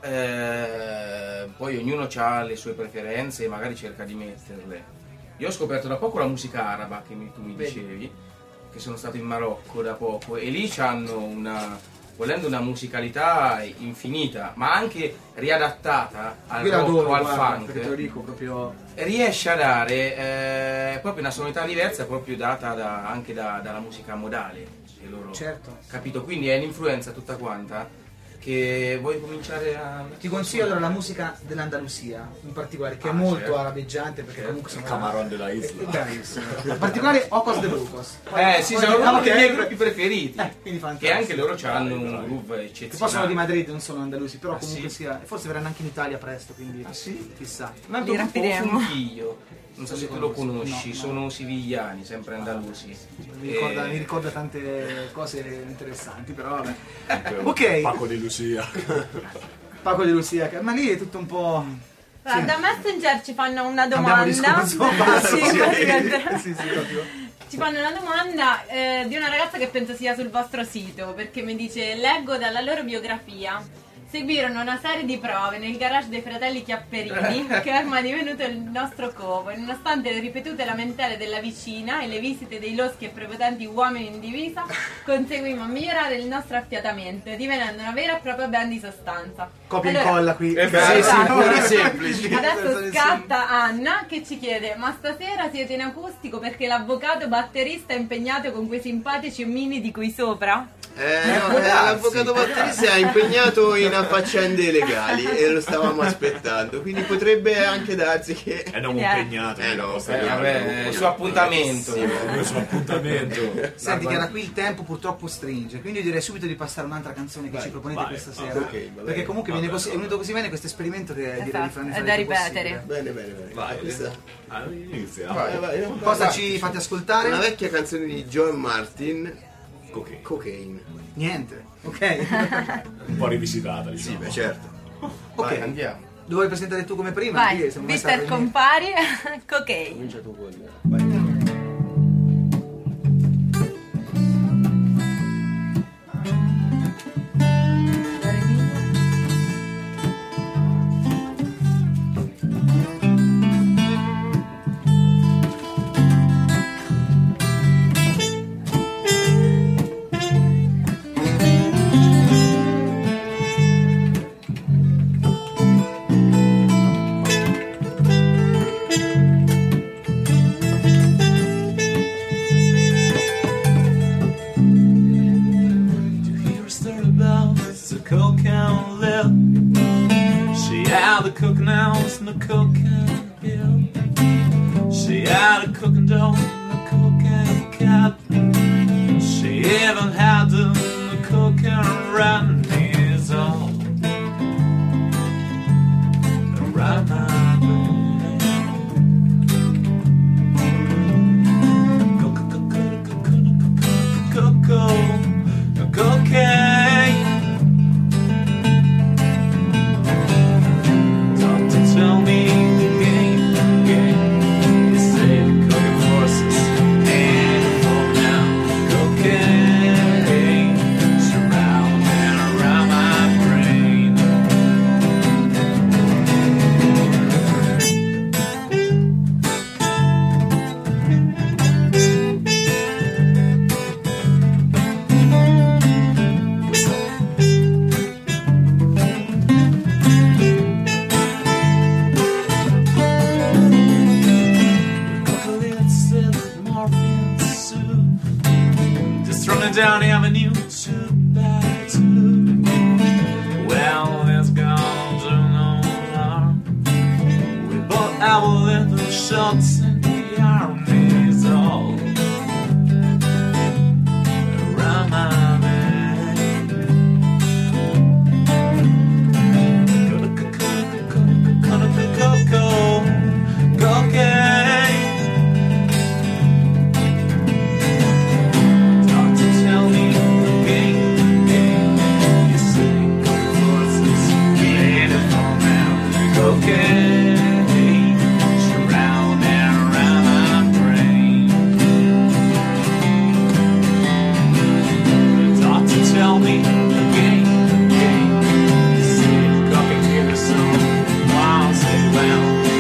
eh, poi ognuno ha le sue preferenze e magari cerca di metterle. Io ho scoperto da poco la musica araba che mi- tu mi dicevi, che sono stato in Marocco da poco, e lì hanno una, volendo una musicalità infinita, ma anche riadattata al Io rock l'adoro, o al guarda, funk. perché te lo dico proprio. Riesce a dare eh, proprio una sonorità diversa, proprio data da- anche da- dalla musica modale che loro, Certo. capito? Quindi è un'influenza tutta quanta che vuoi cominciare a... Ti consiglio allora la musica dell'Andalusia, in particolare, che Ah, è molto certo. arabeggiante, perché Certo. comunque sono Il Camarón de la Eh, Isla. bravissimo. In particolare Ocos de Brucos. Eh sì, sono uno dei miei gruppi preferiti, Eh, quindi che fantastico. anche loro hanno un groove Che poi sono di eccezionale. Madrid, non sono andalusi, però Ah, comunque sì? sia. E forse verranno anche in Italia presto, quindi Ah, sì? chissà. Un altro Li gruppo rapiremo. Funchiglio, non so se tu lo conosci, No, no. sono sivigliani, sempre andalusi. Mi ricorda, E- mi ricorda tante cose interessanti, però vabbè. Ok, Paco di Lucia. Paco di Lucia, che- ma lì è tutto un po'. Allora, da Messenger ci fanno una Cambiamo domanda. discorso, basta, Sì, sì. praticamente. Sì, sì, proprio. Ci fanno una domanda eh, di una ragazza che penso sia sul vostro sito, perché mi dice: leggo dalla loro biografia. Seguirono una serie di prove nel garage dei fratelli Chiapperini, che è ormai divenuto il nostro covo, e nonostante le ripetute lamentele della vicina e le visite dei loschi e prepotenti uomini in divisa, conseguimmo a migliorare il nostro affiatamento, divenendo una vera e propria band di sostanza. Copia e Allora, incolla qui. Eh beh, Sì, sì, esatto. pure semplici. Adesso scatta Anna che ci chiede: ma stasera siete in acustico perché l'avvocato batterista è impegnato con quei simpatici omini di qui sopra? Eh, no, eh, l'avvocato batterista è impegnato in faccende legali e lo stavamo aspettando, quindi potrebbe anche darsi che... È non Eh. impegnato. Eh no, Eh, vabbè, il suo appuntamento. Il suo appuntamento. Senti che era qui il tempo purtroppo stringe, quindi io direi subito di passare un'altra canzone che Vai, ci proponete vai, questa vai, sera. ok, va bene. Perché comunque Va viene bene, così, è va venuto così bene questo esperimento che direi di Esatto, farne è fare da il più ripetere. possibile. Bene, bene, bene. Vai. Questa- Ah, inizia. Vai, vai, vai. Cosa ci fate ascoltare? Una vecchia canzone di John Martin, Ok. Cocaine. Niente, ok. Un po' rivisitata, Sì, diciamo. beh, certo. Ok, Vai, andiamo. lo vuoi presentare tu come prima? Vai, Perché siamo mai Bitter stati- Compari, Cocaine. Comincia tu con... Vai. To hear a story about the cocaine lip. She had the cooking house and the cocaine bill. She had a cooking dough and the cocaine cat. She even had the, the cocaine randies all around my brain. Cocoa, cocaine. Doctor, tell me strolling down the avenue two by two. Well, it's gone to no harm. We bought our little shots and the armies all around my bed. Coco, cocaine. Doctor, tell me again, again. You say voices beautiful now. Cocaine surrounding around my brain. Doctor, tell me again, again. You say cocaine give us some wild, say well.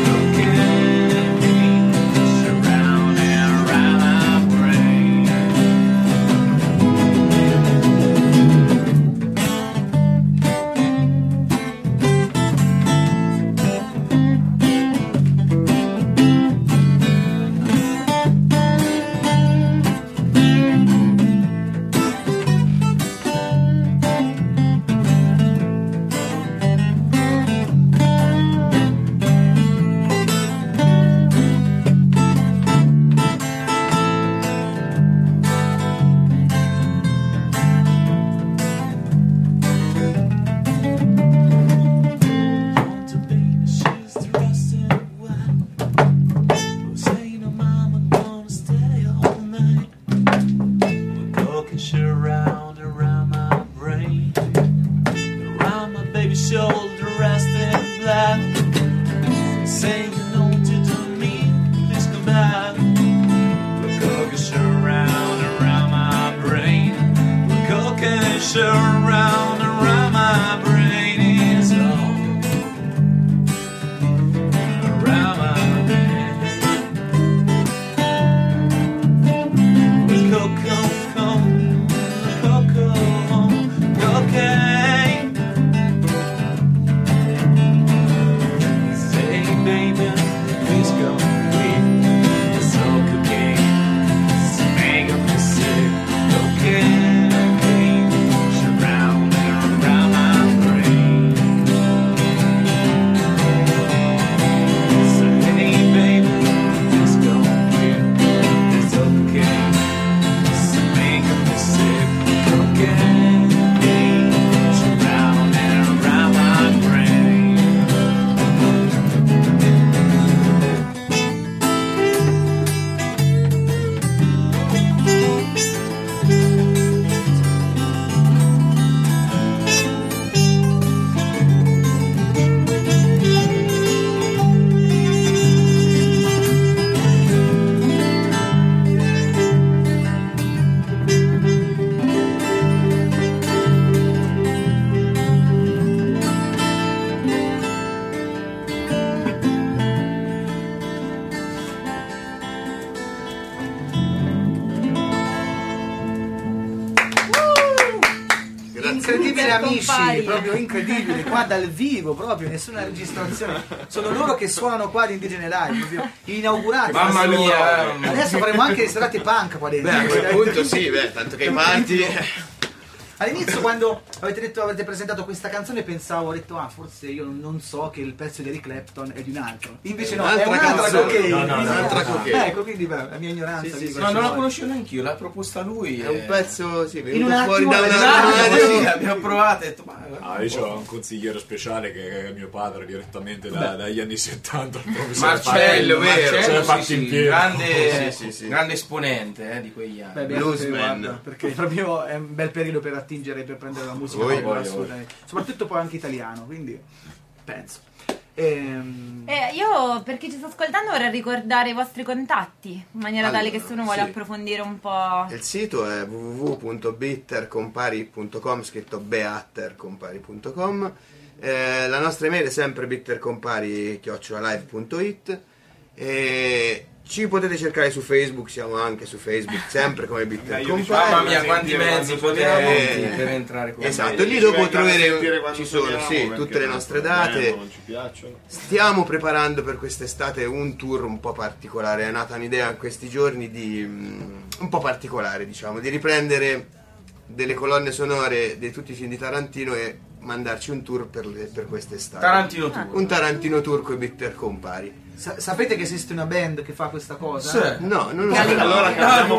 Incredibile amici, proprio incredibile, qua dal vivo, proprio nessuna registrazione. Sono loro che suonano qua di Indigene Live, proprio inaugurati. Mamma mia! Adesso faremo anche le serate punk qua dentro. Beh, a quel punto sì, beh, tanto che i party. All'inizio quando avete detto, avete presentato questa canzone pensavo, ho detto ah forse io non so che il pezzo di Eric Clapton è di un altro, invece no, è un'altra cocaine. No, no, un'altra cocaine. Ecco, quindi beh, la mia ignoranza. Sì, sì, ma non la conoscevo neanch'io, l'ha proposta lui. È un pezzo, sì, in venuto un fuori da attimo una radio. Sì, abbiamo provato e detto, ma Ah, io ho un consigliere speciale che è mio padre direttamente da, dagli anni settanta, il professor Marcello, vero? Se l'è Sì, fatti sì, in piedi. grande, Sì, sì, sì. grande esponente eh, di quegli anni. Beh, Bluesman. guarda, perché proprio è un bel periodo per attingere, per prendere la musica Voi, nuova, voi, assolutamente. Soprattutto poi anche italiano, quindi penso. Ehm... Eh, io per chi ci sta ascoltando vorrei ricordare i vostri contatti in maniera Allora, tale che se uno vuole sì. approfondire un po'. Il sito è w w w punto bittercompari punto com, scritto beattercompari punto com. Eh, la nostra email è sempre bittercompari chiocciola live punto it e ci potete cercare su Facebook, siamo anche su Facebook sempre come bittercompari. Mamma mia, quanti mezzi potevamo Eh, per entrare con esatto, me. lì dopo vengono a sentire troveremo, quando ci sono suoniamo, sì, perché tutte le no, nostre non vengono, date. non ci piacciono. Stiamo preparando per quest'estate un tour un po' particolare, è nata un'idea in questi giorni di mm, un po' particolare, diciamo, di riprendere delle colonne sonore di tutti i film di Tarantino e mandarci un tour per, le, per quest'estate. Tarantino tour. Un Tarantino tour con i Bitter Compari. Sa- sapete che esiste una band che fa questa cosa? Sì. No, non lo so. Allora cambiamo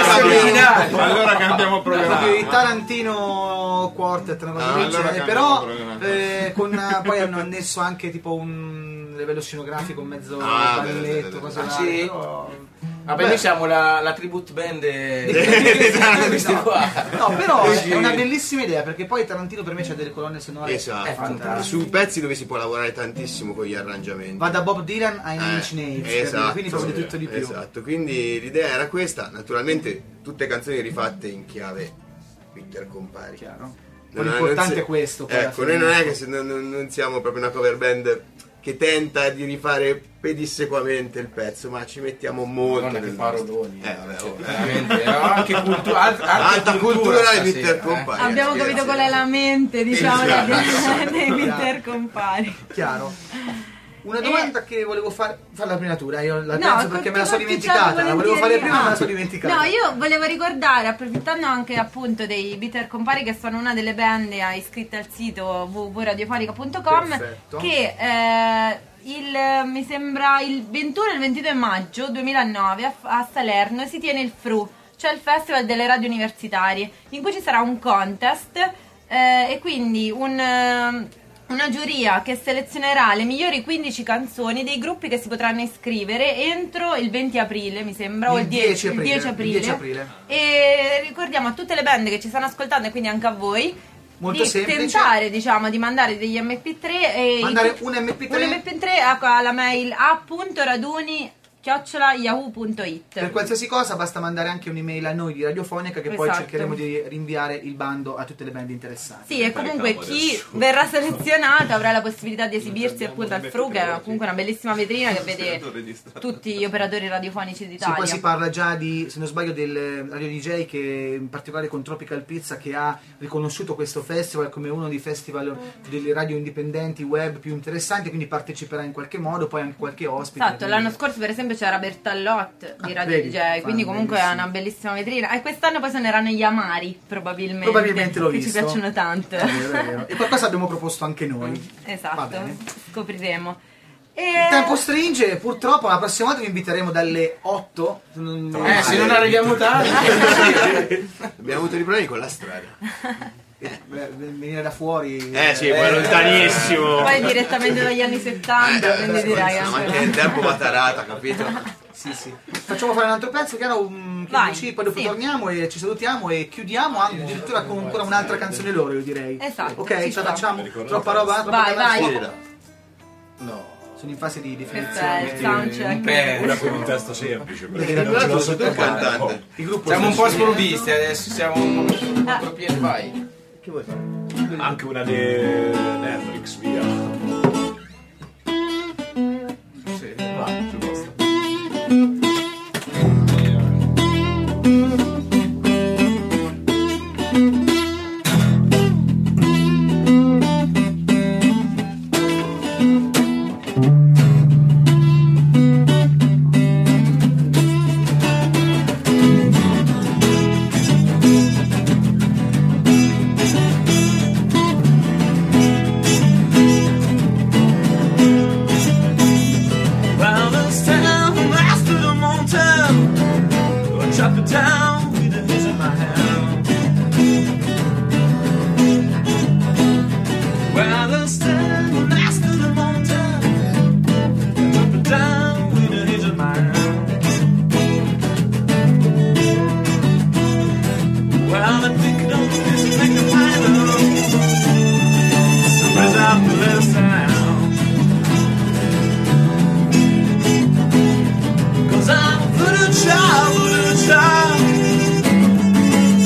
Allora allora cambiamo programma. Proprio il Tarantino Quartet, una cosa Ah, del allora genere, cambiamo però programma. eh, con, poi hanno annesso anche tipo un livello scenografico, un mezzo Ah, balletto, beh, beh, beh, cose beh. varie, Sì? però- Vabbè, Beh. noi siamo la, la tribute band di No, questi qua. no, però Sì. è una bellissima idea perché poi Tarantino per me c'ha delle colonne sonore Esatto, è fantastico. su pezzi dove si può lavorare tantissimo con gli arrangiamenti. Va da Bob Dylan ai Nine Eh, Inch Nails, esatto, quindi proprio di tutto di più. Esatto, quindi l'idea era questa, naturalmente tutte canzoni rifatte in chiave Bitter Compari. Chiaro. Non- L'importante non si- è questo. poi alla Ecco, fine. noi non è che se- non, non- non siamo proprio una cover band che tenta di rifare pedissequamente il pezzo, ma ci mettiamo molto Madonna, nel che nostro. parodoni. Eh, vabbè, Cioè, oh. veramente, era anche cultu- alt- arte Alta e cultura stasera, dei Bitter eh. Compari. Abbiamo scherzi. capito qual è la mente, diciamo, Esatto. dei Bitter Compari. Chiaro. Una domanda che volevo fare, farla prima tu, dai, io la No, penso perché me la sono continuo dimenticata, la volevo fare volentieri. prima ma me la Ah. sono dimenticata. No, io volevo ricordare, approfittando anche appunto dei Bitter Compari, che sono una delle band iscritte al sito w w w punto radiofonica punto com, Perfetto. che eh, il, mi sembra il ventuno e il ventidue maggio duemilanove a, a Salerno si tiene il F R U, cioè il Festival delle Radio Universitarie, in cui ci sarà un contest eh, e quindi un... eh, una giuria che selezionerà le migliori quindici canzoni dei gruppi che si potranno iscrivere entro il venti aprile, mi sembra, o il dieci, il dieci aprile. il dieci aprile. E ricordiamo a tutte le band che ci stanno ascoltando e quindi anche a voi Molto di semplice. tentare, diciamo, di mandare degli M P tre e Mandare un M P tre un M P tre alla mail a punto raduni chiocciola yahoo punto it. Per qualsiasi cosa basta mandare anche un'email a noi di Radiofonica che poi Esatto. cercheremo di rinviare il bando a tutte le band interessate. Sì, e comunque chi verrà selezionato avrà la possibilità di esibirsi appunto al F R U, che è comunque una bellissima vetrina che vede tutti gli operatori radiofonici Sì, d'Italia. poi si parla già di, se non sbaglio, del radio D J che in particolare con Tropical Pizza che ha riconosciuto questo festival come uno dei festival delle radio indipendenti web più interessanti, quindi parteciperà in qualche modo, poi anche qualche ospite. Esatto, quindi- l'anno scorso per esempio c'era Bertallot di Ah, Radio vedi, D J, quindi fan, comunque bellissimo. è una bellissima vetrina. E quest'anno poi suoneranno gli Amari, probabilmente. Probabilmente l'ho che visto. ci piacciono tanto. È vero, è vero. E qualcosa abbiamo proposto anche noi. Va Esatto, bene. scopriremo. E... Il tempo stringe, purtroppo la prossima volta vi inviteremo dalle otto. Eh, se non arriviamo tardi. Abbiamo avuto dei problemi con la strada. Eh, beh, venire da fuori. Eh sì, poi lontanissimo. Poi direttamente dagli anni settanta, quindi direi che Siamo anche- anche in tempo matarata, capito? Sì, sì. Facciamo fare un altro pezzo, chiaro, um, Vai, chiudici, poi dopo sì. torniamo e ci salutiamo e chiudiamo anche addirittura con ancora un'altra canzone loro, io direi. Esatto, Ok, ci ce la sta. facciamo? Troppa roba? Troppa Vai, canzone? vai. No. Sono in fase di Questo è il definizione. soundcheck. Beh, Una con un testo semplice. Vedi, perché tra non ce l'altro l'ho sono sotto il cantante. Il gruppo siamo un po' sta- sprovvisti adesso, siamo un contropiede, vai. Che vuoi fare? Anche una di Netflix, via. Sì. Va, ci basta. Round this town, last to the mountain. Go chop it down with the haze in my hand. Round this town, last to the mountain. Go chop it down with the haze in my hand. Well, I think it don't this make a final. So where's out the last time? Cause I'm a little child, little child.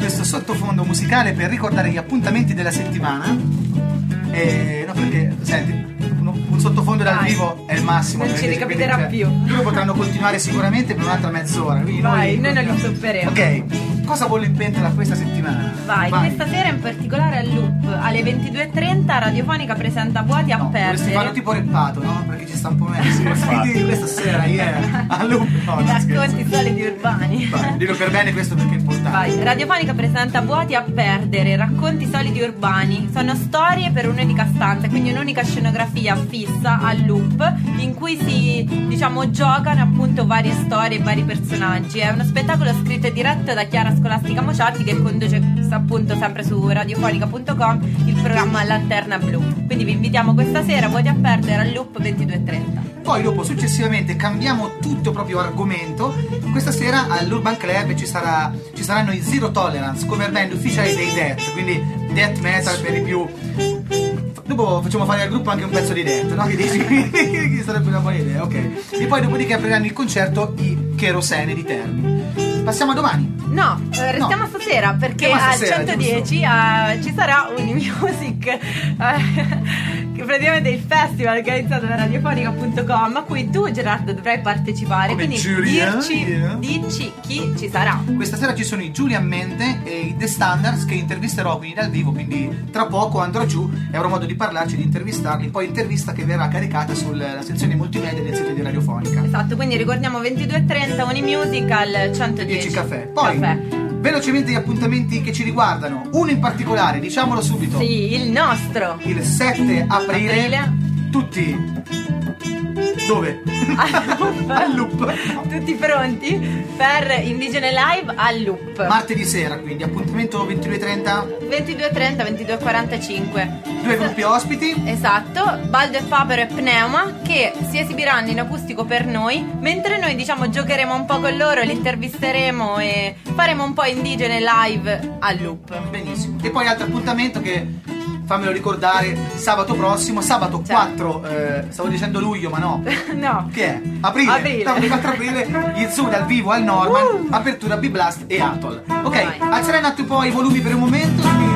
questo sottofondo musicale per ricordare gli appuntamenti della settimana. E, no, perché, senti, uno, un sottofondo dal Vai. vivo è il massimo. Non ci quindi, ricapiterà cioè, più. Loro potranno continuare sicuramente per un'altra mezz'ora. Quindi Vai, noi non continuiamo. li stopperemo. Ok, cosa vuole in pentola questa settimana? Vai, questa sera in particolare al Loop alle ventidue e trenta Radiofonica presenta Vuoti a Dovresti farlo perdere. tipo reppato, no? Perché ci sta un po' messo. Quindi questa sera, yeah, a loop. No, non scherzo. Racconti solidi urbani. Vai, dillo per bene questo perché è importante. Vai, Radiofonica presenta Vuoti a perdere, racconti solidi urbani. Sono storie per un'unica stanza, quindi un'unica scenografia fissa al loop in cui si, diciamo, giocano appunto varie storie e vari personaggi. È uno spettacolo scritto e diretto da Chiara Scolastica Mociatti che conduce appunto sempre su radiofonica punto com il programma Lanterna Blu. Quindi vi invitiamo questa sera, Vuoti a perdere al loop ventidue e trenta. Poi dopo successivamente cambiamo tutto proprio argomento. Questa sera all'Urban Club ci, sarà, ci saranno i Zero Tolerance, cover band ufficiali dei Death, quindi death metal per i più. Dopo facciamo fare al gruppo anche un pezzo di Death, no? Che dici? Che sarebbe una buona idea, ok. E poi dopodiché apriranno il concerto i Cherosene di Terni. Passiamo a domani. No, eh, restiamo No. stasera perché Restiamo al stasera, centodieci eh, ci sarà Unimusic, eh, che praticamente è il festival organizzato da radiofonica punto com a cui tu, Gerardo, dovrai partecipare. Come quindi giuria, dirci, yeah. dici chi ci sarà. Questa sera ci sono i Julian Mente e i The Standards che intervisterò quindi dal vivo, quindi tra poco andrò giù e avrò modo di parlarci, di intervistarli. Poi intervista che verrà caricata sulla sezione multimedia del sito di Radiofonica. Esatto, quindi ricordiamo ventidue e trenta Unimusic al centodieci. dieci caffè. Poi Caffè. velocemente gli appuntamenti che ci riguardano. Uno in particolare, diciamolo subito. Sì, il nostro. Il sette aprile, Aprile. tutti dove? Al loop. Tutti pronti per Indigene Live al loop. Martedì sera, quindi appuntamento ventidue e trenta. ventidue e trenta, ventidue e quarantacinque. Due gruppi ospiti. Esatto, Baldo e Papero e Pneuma che si esibiranno in acustico per noi, mentre noi diciamo giocheremo un po' con loro, li intervisteremo e faremo un po' Indigene Live al loop. Benissimo. E poi altro appuntamento che, fammelo ricordare, sabato prossimo, sabato quattro, eh, stavo dicendo luglio ma no. No. Che è? Aprile. Aprile. Sabato quattro aprile, gli Zoo dal vivo al Norman, Uh. apertura B-Blast e Atoll. Ok, Vai. alzerei un attimo poi i volumi per un momento. quindi-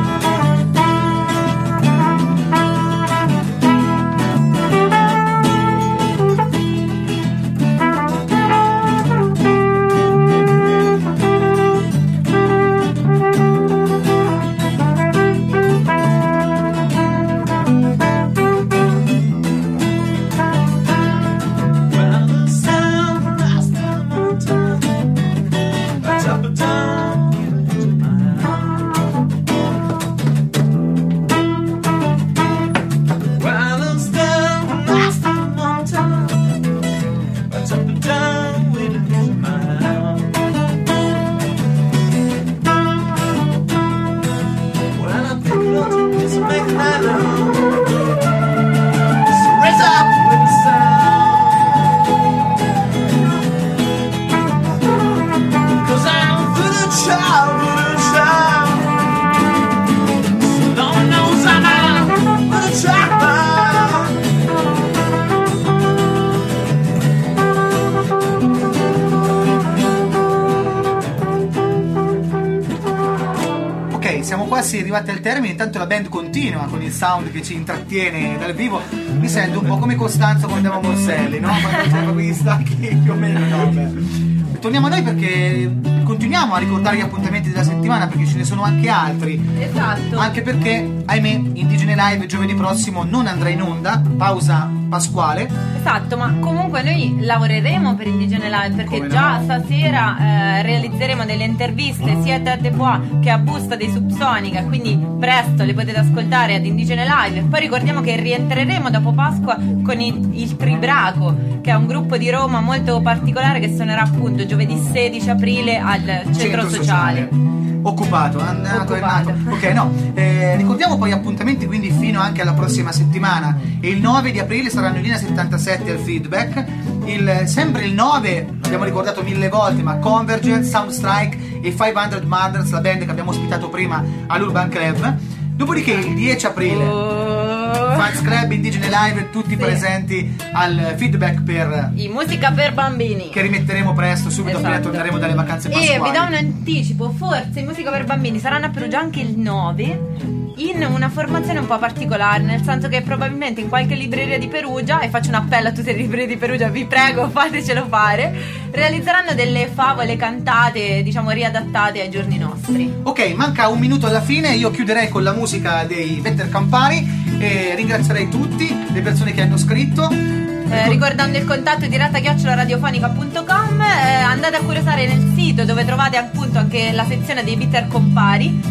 Siamo quasi arrivati al termine, intanto la band continua con il sound che ci intrattiene dal vivo. Mi sento un po' come Costanzo quando andava a Morselli, no? Quando c'erano quegli stacchi più o meno, no? Beh. Torniamo a noi perché continuiamo a ricordare gli appuntamenti della settimana perché ce ne sono anche altri. Esatto. Anche perché, ahimè, Indigene Live giovedì prossimo non andrà in onda, pausa pasquale. Esatto, ma comunque noi lavoreremo per Indigene Live perché Come già no? stasera eh, realizzeremo delle interviste sia a Ted Bois che a Busta dei Subsonica, quindi presto le potete ascoltare ad Indigene Live. Poi ricordiamo che rientreremo dopo Pasqua con il, il Tribraco, che è un gruppo di Roma molto particolare che suonerà appunto giovedì sedici aprile al centro, Centro sociale. sociale. Occupato, andato e nato. Ok, no. Eh, ricordiamo poi appuntamenti quindi fino anche alla prossima settimana. Il nove di aprile saranno in linea settantasette al Feedback. Il, sempre il nove, l'abbiamo ricordato mille volte, ma Convergence, Soundstrike e cinquecento Mothers, la band che abbiamo ospitato prima all'Urban Club. Dopodiché il dieci aprile. Oh. Fans Club, Indigene Live, tutti Sì. presenti al feedback per I musica per bambini. che rimetteremo presto, subito appena Esatto. torneremo dalle vacanze E pasquali. vi do un anticipo, forse in musica per bambini saranno a Perugia anche il nove in una formazione un po' particolare, nel senso che probabilmente in qualche libreria di Perugia, e faccio un appello a tutte le librerie di Perugia, vi prego fatecelo fare, realizzeranno delle favole cantate, diciamo riadattate ai giorni nostri. Ok, manca un minuto alla fine, io chiuderei con la musica dei Vetter Campari e ringrazierei tutti le persone che hanno scritto. Eh, ricordando il contatto diretta chiocciola radiofonica punto com, eh, andate a curiosare nel sito dove trovate appunto anche la sezione dei bitter compari.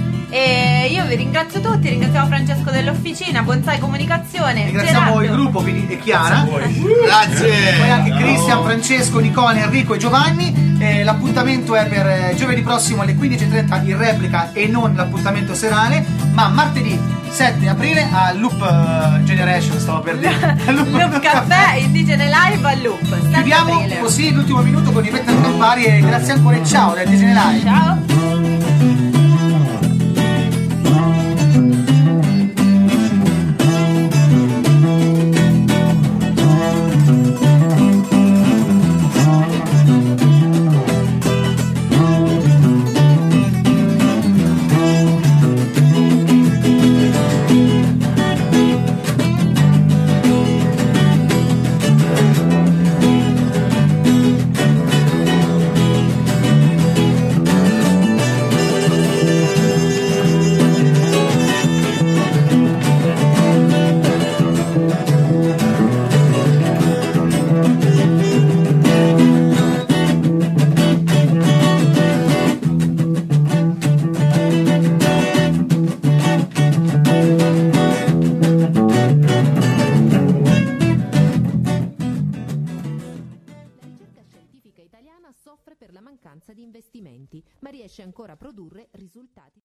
E io vi ringrazio tutti, ringraziamo Francesco dell'Officina, Bonsai Comunicazione, Ringraziamo Gerardo. il gruppo quindi e Chiara. Grazie. Poi anche Cristian, Francesco, Nicole, Enrico e Giovanni. Eh, l'appuntamento è per eh, giovedì prossimo alle quindici e trenta in replica e non l'appuntamento serale, ma martedì sette aprile a Loop eh, Generation, stavo per dire. Loop Caffè, Indigene Live a Loop. sette Chiudiamo aprile. così l'ultimo minuto con i Vetter Campari e grazie ancora e ciao da Indigene Live. Ciao. italiana soffre per la mancanza di investimenti, ma riesce ancora a produrre risultati